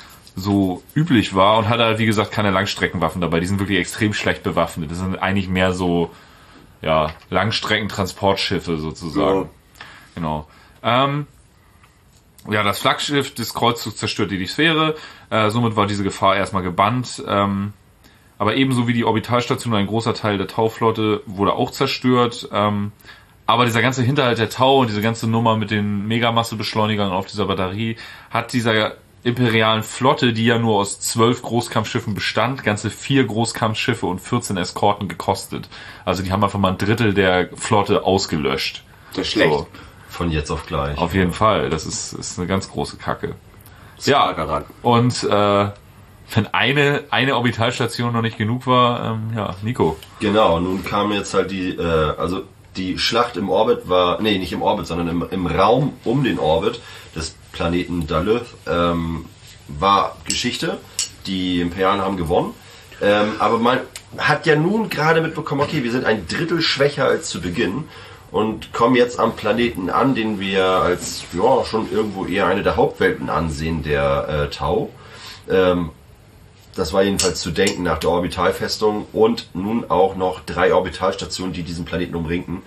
so üblich war und hatte halt wie gesagt keine Langstreckenwaffen dabei, die sind wirklich extrem schlecht bewaffnet, das sind eigentlich mehr so ja, Langstreckentransportschiffe sozusagen. Ja. Genau. Ähm, ja, das Flaggschiff des Kreuzzugs zerstörte die Sphäre. Äh, somit war diese Gefahr erstmal gebannt. Ähm, aber ebenso wie die Orbitalstation, ein großer Teil der Tau-Flotte wurde auch zerstört. Ähm, aber dieser ganze Hinterhalt der Tau und diese ganze Nummer mit den Megamassebeschleunigern auf dieser Batterie hat dieser imperialen Flotte, die ja nur aus zwölf Großkampfschiffen bestand, ganze vier Großkampfschiffe und vierzehn Eskorten gekostet. Also die haben einfach mal ein Drittel der Flotte ausgelöscht. Das ist schlecht. So. Von jetzt auf gleich. Auf jeden Fall. Das ist, ist eine ganz große Kacke. Ja, Ja, und äh, wenn eine, eine Orbitalstation noch nicht genug war, ähm, ja, Nico. Genau, nun kam jetzt halt die, äh, also die Schlacht im Orbit war, nee, nicht im Orbit, sondern im, im Raum um den Orbit des Planeten Daleth, ähm, war Geschichte. Die Imperialen haben gewonnen. Ähm, aber man hat ja nun gerade mitbekommen, okay, wir sind ein Drittel schwächer als zu Beginn und kommen jetzt am Planeten an, den wir als ja schon irgendwo eher eine der Hauptwelten ansehen, der äh, Tau. Ähm, das war jedenfalls zu denken nach der Orbitalfestung und nun auch noch drei Orbitalstationen, die diesen Planeten umringten.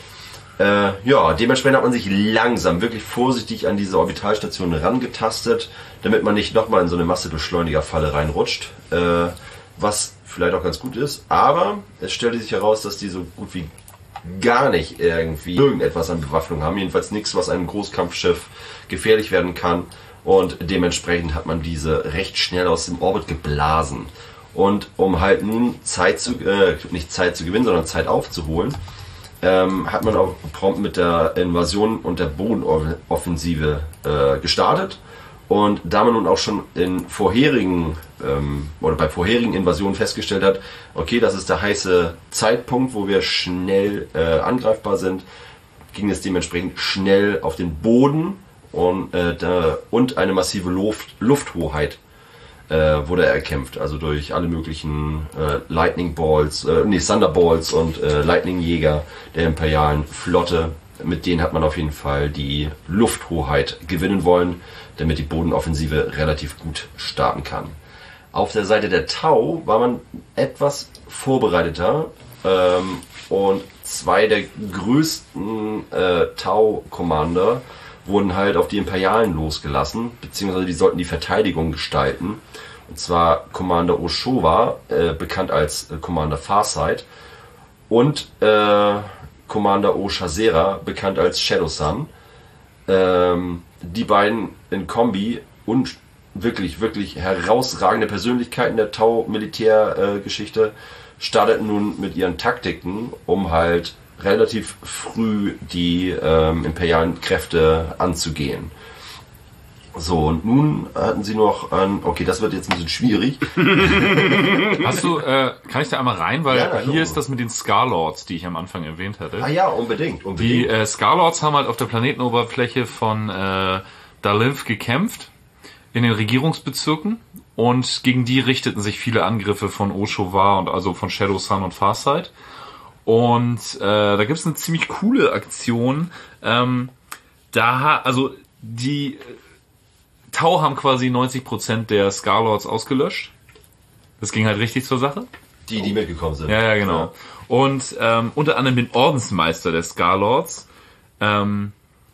Äh, ja, dementsprechend hat man sich langsam, wirklich vorsichtig an diese Orbitalstation rangetastet, damit man nicht nochmal in so eine Massebeschleunigerfalle reinrutscht, äh, was vielleicht auch ganz gut ist. Aber es stellte sich heraus, dass die so gut wie gar nicht irgendwie irgendetwas an Bewaffnung haben. Jedenfalls nichts, was einem Großkampfschiff gefährlich werden kann. Und dementsprechend hat man diese recht schnell aus dem Orbit geblasen. Und um halt nun Zeit zu, äh, nicht Zeit zu gewinnen, sondern Zeit aufzuholen, ähm, hat man auch prompt mit der Invasion und der Bodenoffensive äh, gestartet. Und da man nun auch schon in vorherigen ähm, oder bei vorherigen Invasionen festgestellt hat, okay, das ist der heiße Zeitpunkt, wo wir schnell äh, angreifbar sind, ging es dementsprechend schnell auf den Boden und, äh, da, und eine massive Luft, Lufthoheit äh, wurde erkämpft, also durch alle möglichen äh, Lightning Balls, äh, nee, Thunderballs und äh, Lightning Jäger der imperialen Flotte. Mit denen hat man auf jeden Fall die Lufthoheit gewinnen wollen, damit die Bodenoffensive relativ gut starten kann. Auf der Seite der Tau war man etwas vorbereiteter ähm, und zwei der größten äh, Tau-Commander wurden halt auf die Imperialen losgelassen, beziehungsweise die sollten die Verteidigung gestalten. Und zwar Commander Ochoa, äh, bekannt als äh, Commander Farsight, und äh, Commander Oshazera, bekannt als Shadow Sun. Ähm, die beiden in Kombi und wirklich, wirklich herausragende Persönlichkeiten der Tau-Militärgeschichte äh, starteten nun mit ihren Taktiken, um halt relativ früh die ähm, imperialen Kräfte anzugehen. So, und nun hatten sie noch ein, okay, das wird jetzt ein bisschen schwierig. Hast du, äh, kann ich da einmal rein, weil Ja, hier ist das mit den Scarlords, die ich am Anfang erwähnt hatte. Ah ja, unbedingt, Die unbedingt. äh, Scarlords haben halt auf der Planetenoberfläche von äh, Daleth gekämpft, in den Regierungsbezirken, und gegen die richteten sich viele Angriffe von Ochoa und also von Shadow Sun und Farsight. Und äh, da gibt es eine ziemlich coole Aktion. Ähm, da, also die Tau haben quasi neunzig Prozent der Scarlords ausgelöscht. Das ging halt richtig zur Sache. Die, die mitgekommen sind. Ja, ja, genau. Und ähm, unter anderem den Ordensmeister der Scarlords. Ähm,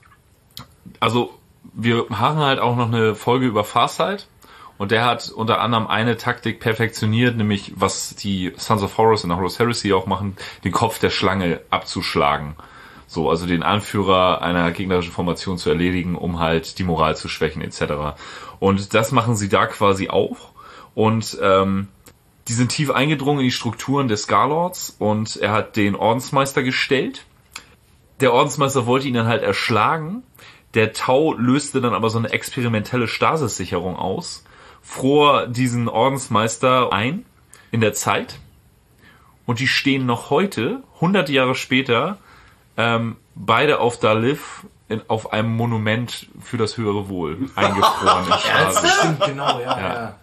also wir machen halt auch noch eine Folge über Farsight. Und der hat unter anderem eine Taktik perfektioniert, nämlich was die Sons of Horus in der Horus Heresy auch machen, den Kopf der Schlange abzuschlagen. So, also den Anführer einer gegnerischen Formation zu erledigen, um halt die Moral zu schwächen et cetera. Und das machen sie da quasi auch. Und ähm, die sind tief eingedrungen in die Strukturen des Scarlords und er hat den Ordensmeister gestellt. Der Ordensmeister wollte ihn dann halt erschlagen. Der Tau löste dann aber so eine experimentelle Stasissicherung aus, fror diesen Ordensmeister ein in der Zeit. Und die stehen noch heute, hundert Jahre später, ähm, beide auf Daleth in, auf einem Monument für das höhere Wohl eingefroren in Stasis. Stimmt, genau, ja, Ja.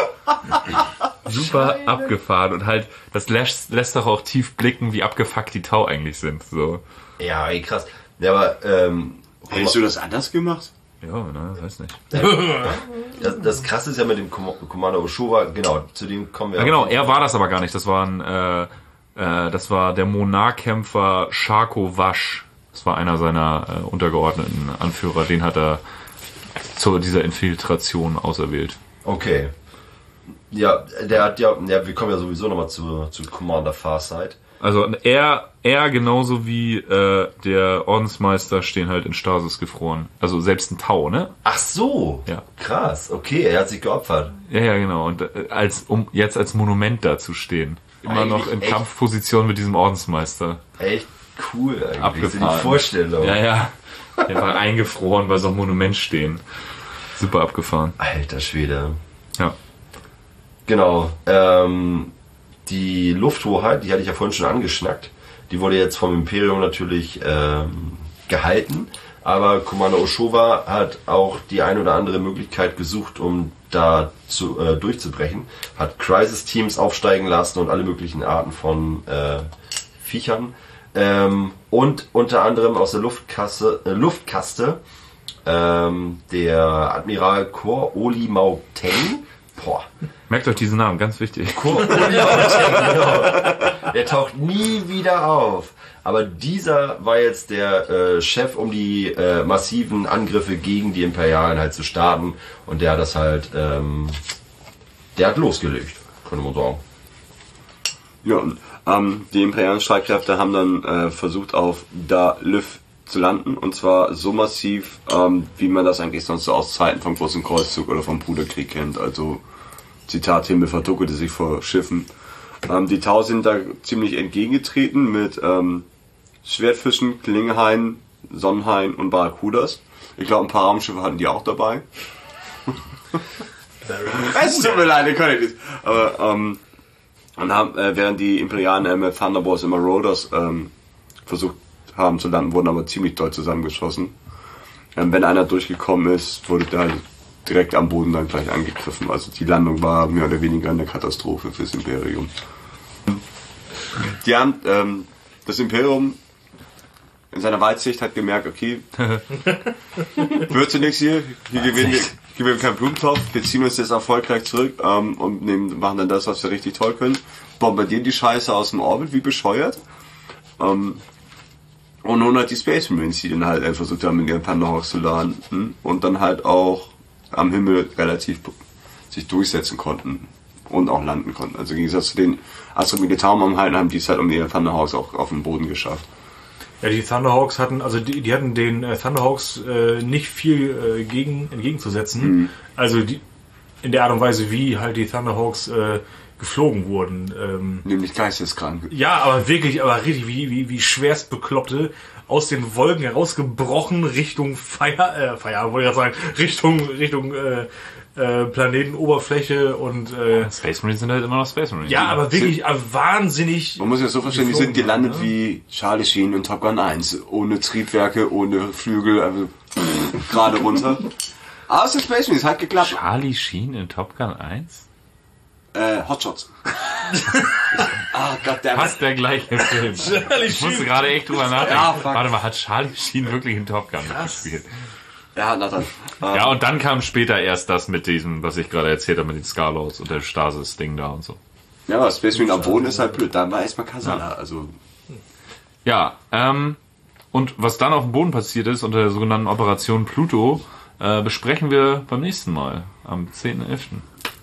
ja. Super abgefahren und halt, das lässt, lässt doch auch tief blicken, wie abgefuckt die Tau eigentlich sind. So. Ja, ey, krass. Ja, aber ähm, Hättest du das anders gemacht? Ja, ne, weiß nicht. das, das Krasse ist ja mit dem Com- Commander Ochoa, genau, zu dem kommen wir. Ja, genau, er war das aber gar nicht. Das war ein, äh, äh, das war der Monarkämpfer Sharko Vash. Das war einer seiner äh, untergeordneten Anführer. Den hat er zu dieser Infiltration auserwählt. Okay. Ja, der hat ja, ja wir kommen ja sowieso nochmal zu, zu Commander Farsight. Also er, er genauso wie äh, der Ordensmeister stehen halt in Stasis gefroren. Also selbst ein Tau, ne? Ach so, ja. Krass, okay, er hat sich geopfert. Ja, ja, genau. Und äh, als um jetzt als Monument da zu stehen. Immer Eigentlich noch in echt? Kampfposition mit diesem Ordensmeister. Echt cool eigentlich, Abgefahren. so die Vorstellung. Ja, ja. Einfach eingefroren bei so einem Monument stehen. Super abgefahren. Alter Schwede. Ja. Genau. Ähm, die Lufthoheit, die hatte ich ja vorhin schon angeschnackt, die wurde jetzt vom Imperium natürlich ähm, gehalten, aber Commander Ochoa hat auch die ein oder andere Möglichkeit gesucht, um da zu, äh, durchzubrechen, hat Crisis-Teams aufsteigen lassen und alle möglichen Arten von äh, Viechern ähm, und unter anderem aus der Luftkasse, äh, Luftkaste ähm, der Admiral Kor Oli Mau Teng. Boah. Merkt euch diesen Namen, ganz wichtig. Genau. Der taucht nie wieder auf. Aber dieser war jetzt der äh, Chef, um die äh, massiven Angriffe gegen die Imperialen halt zu starten. Und der hat das halt, ähm, der hat losgelegt, könnte man sagen. Ja, und, ähm, die imperialen Streitkräfte haben dann äh, versucht, auf Da Lüff zu landen. Und zwar so massiv, ähm, wie man das eigentlich sonst so aus Zeiten vom Großen Kreuzzug oder vom Bruderkrieg kennt. Also, Zitat, Himmel verdunkelte sich vor Schiffen. Ähm, die Tau sind da ziemlich entgegengetreten mit ähm, Schwertfischen, Klingenhaien, Sonnenhaien und Barracudas. Ich glaube, ein paar Raumschiffe hatten die auch dabei. Es tut mir leid, ich kann nicht. Aber, ähm, und haben, äh, während die Imperialen äh, mit Thunderbolts und Marauders ähm, versucht haben zu landen, wurden aber ziemlich doll zusammengeschossen. Ähm, wenn einer durchgekommen ist, wurde der halt direkt am Boden dann gleich angegriffen. Also die Landung war mehr oder weniger eine Katastrophe fürs Imperium. Die haben, ähm, das Imperium in seiner Weitsicht hat gemerkt, okay, wird sie nichts hier, hier gewinnen wir, gewinnen wir keinen Blumentopf, wir ziehen uns jetzt erfolgreich zurück ähm, und nehmen, machen dann das, was wir richtig toll können, bombardieren die Scheiße aus dem Orbit, wie bescheuert. Ähm, und nun halt die Space Marines, die dann halt einfach versucht haben, in ihren Thunderhawks zu landen und dann halt auch am Himmel relativ sich durchsetzen konnten und auch landen konnten. Also im Gegensatz zu den Astromilitaren am Halten haben die es halt um ihre Thunderhawks auch auf den Boden geschafft. Ja, die Thunderhawks hatten, also die, die hatten den äh, Thunderhawks äh, nicht viel äh, gegen, entgegenzusetzen. Mhm. Also die, in der Art und Weise, wie halt die Thunderhawks äh, geflogen wurden. Ähm, Nämlich geisteskrank. Ja, aber wirklich, aber richtig, wie, wie, wie schwerst Bekloppte aus den Wolken herausgebrochen Richtung Feier, äh, Feier, wollte ich gerade sagen, Richtung, Richtung, äh, äh, Planetenoberfläche und, äh, Space Marines sind halt immer noch Space Marines. ja, aber wirklich sind, äh, wahnsinnig. Man muss ja so verstehen, die sind gelandet haben, ne? wie Charlie Sheen und Top Gun eins. Ohne Triebwerke, ohne Flügel, also gerade runter. Aber es ist Space Marines, hat geklappt. Charlie Sheen in Top Gun eins? Äh, Hotshots. Ah, Goddammit. Fast der gleiche Film. Ich musste gerade echt drüber nachdenken. Ja, fuck. Warte mal, hat Charlie Sheen wirklich in Top Gun mitgespielt? Ja, na dann. Ähm, Ja, und dann kam später erst das mit diesem, was ich gerade erzählt habe, mit den Scarlords und der Stasis-Ding da und so. ja, aber Space Marine am Boden ist halt blöd. Dann war erstmal Kasala. Also, Ja, ähm, und was dann auf dem Boden passiert ist, unter der sogenannten Operation Pluto, äh, besprechen wir beim nächsten Mal, am zehnten elften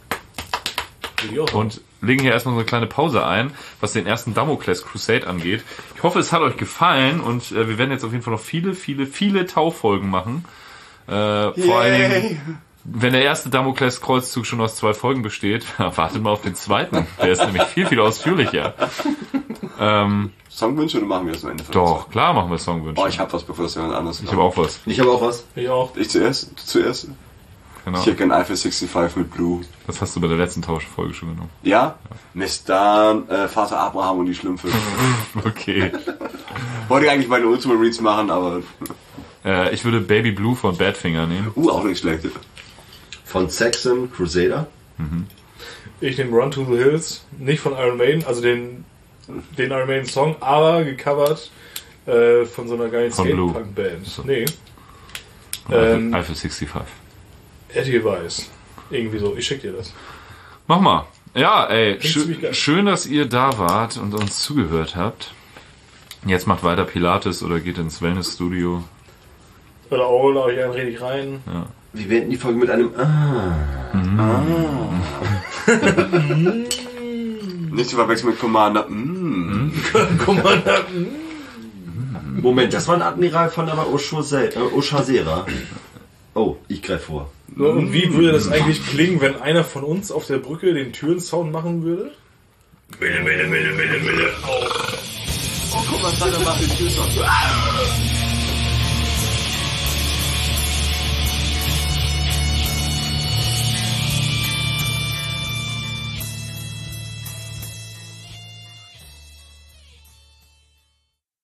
Und legen hier erstmal so eine kleine Pause ein, was den ersten Damocles Crusade angeht. Ich hoffe, es hat euch gefallen und äh, wir werden jetzt auf jeden Fall noch viele, viele, viele Tau-Folgen machen. Äh, vor allen Dingen, wenn der erste Damocles Kreuzzug schon aus zwei Folgen besteht, wartet mal auf den zweiten. Der ist nämlich viel, viel ausführlicher. ähm, Songwünsche oder machen wir das am Ende? doch, klar machen wir Songwünsche. Oh, ich hab was, bevor das jemand anderes Ich habe auch was. Ich habe auch was. Ich auch. Ich zuerst? Du zuerst? Genau. Ich hätte gern Eiffel fünfundsechzig mit Blue. Das hast du bei der letzten Tauschfolge schon genommen. Ja? Mist, dann äh, Vater Abraham und die Schlümpfe. Okay. Wollte ich eigentlich meine Ultramarines machen, aber... Äh, ich würde Baby Blue von Badfinger nehmen. Uh, auch nicht schlecht. Von Saxon Crusader. Ich nehme Run to the Hills, nicht von Iron Maiden, also den, den Iron Maiden Song, aber gecovert äh, von so einer geilen Von Blue. Skate-Punk-Band. So. Nee, Ähm, Ähm, Eiffel fünfundsechzig. Eddie Weiss. Irgendwie so, ich schick dir das. Mach mal. Ja, ey, Klingt ziemlich schön, geil. schön, dass ihr da wart und uns zugehört habt. Jetzt macht weiter Pilates oder geht ins Wellnessstudio. Oder Oral, euch einen richtig rein. Ja. wir beenden die Folge mit einem Ah. Mhm. Ah. Nicht zu verwechseln mit Commander. Mm. Commander. Moment, das war ein Admiral von der Oshasera. Oh, ich greife vor. So, und wie würde das eigentlich klingen, wenn einer von uns auf der Brücke den Türensound machen würde? Mille, Mille, Mille, Mille, Mille. Oh, Oh, guck mal, was da macht den Türsound.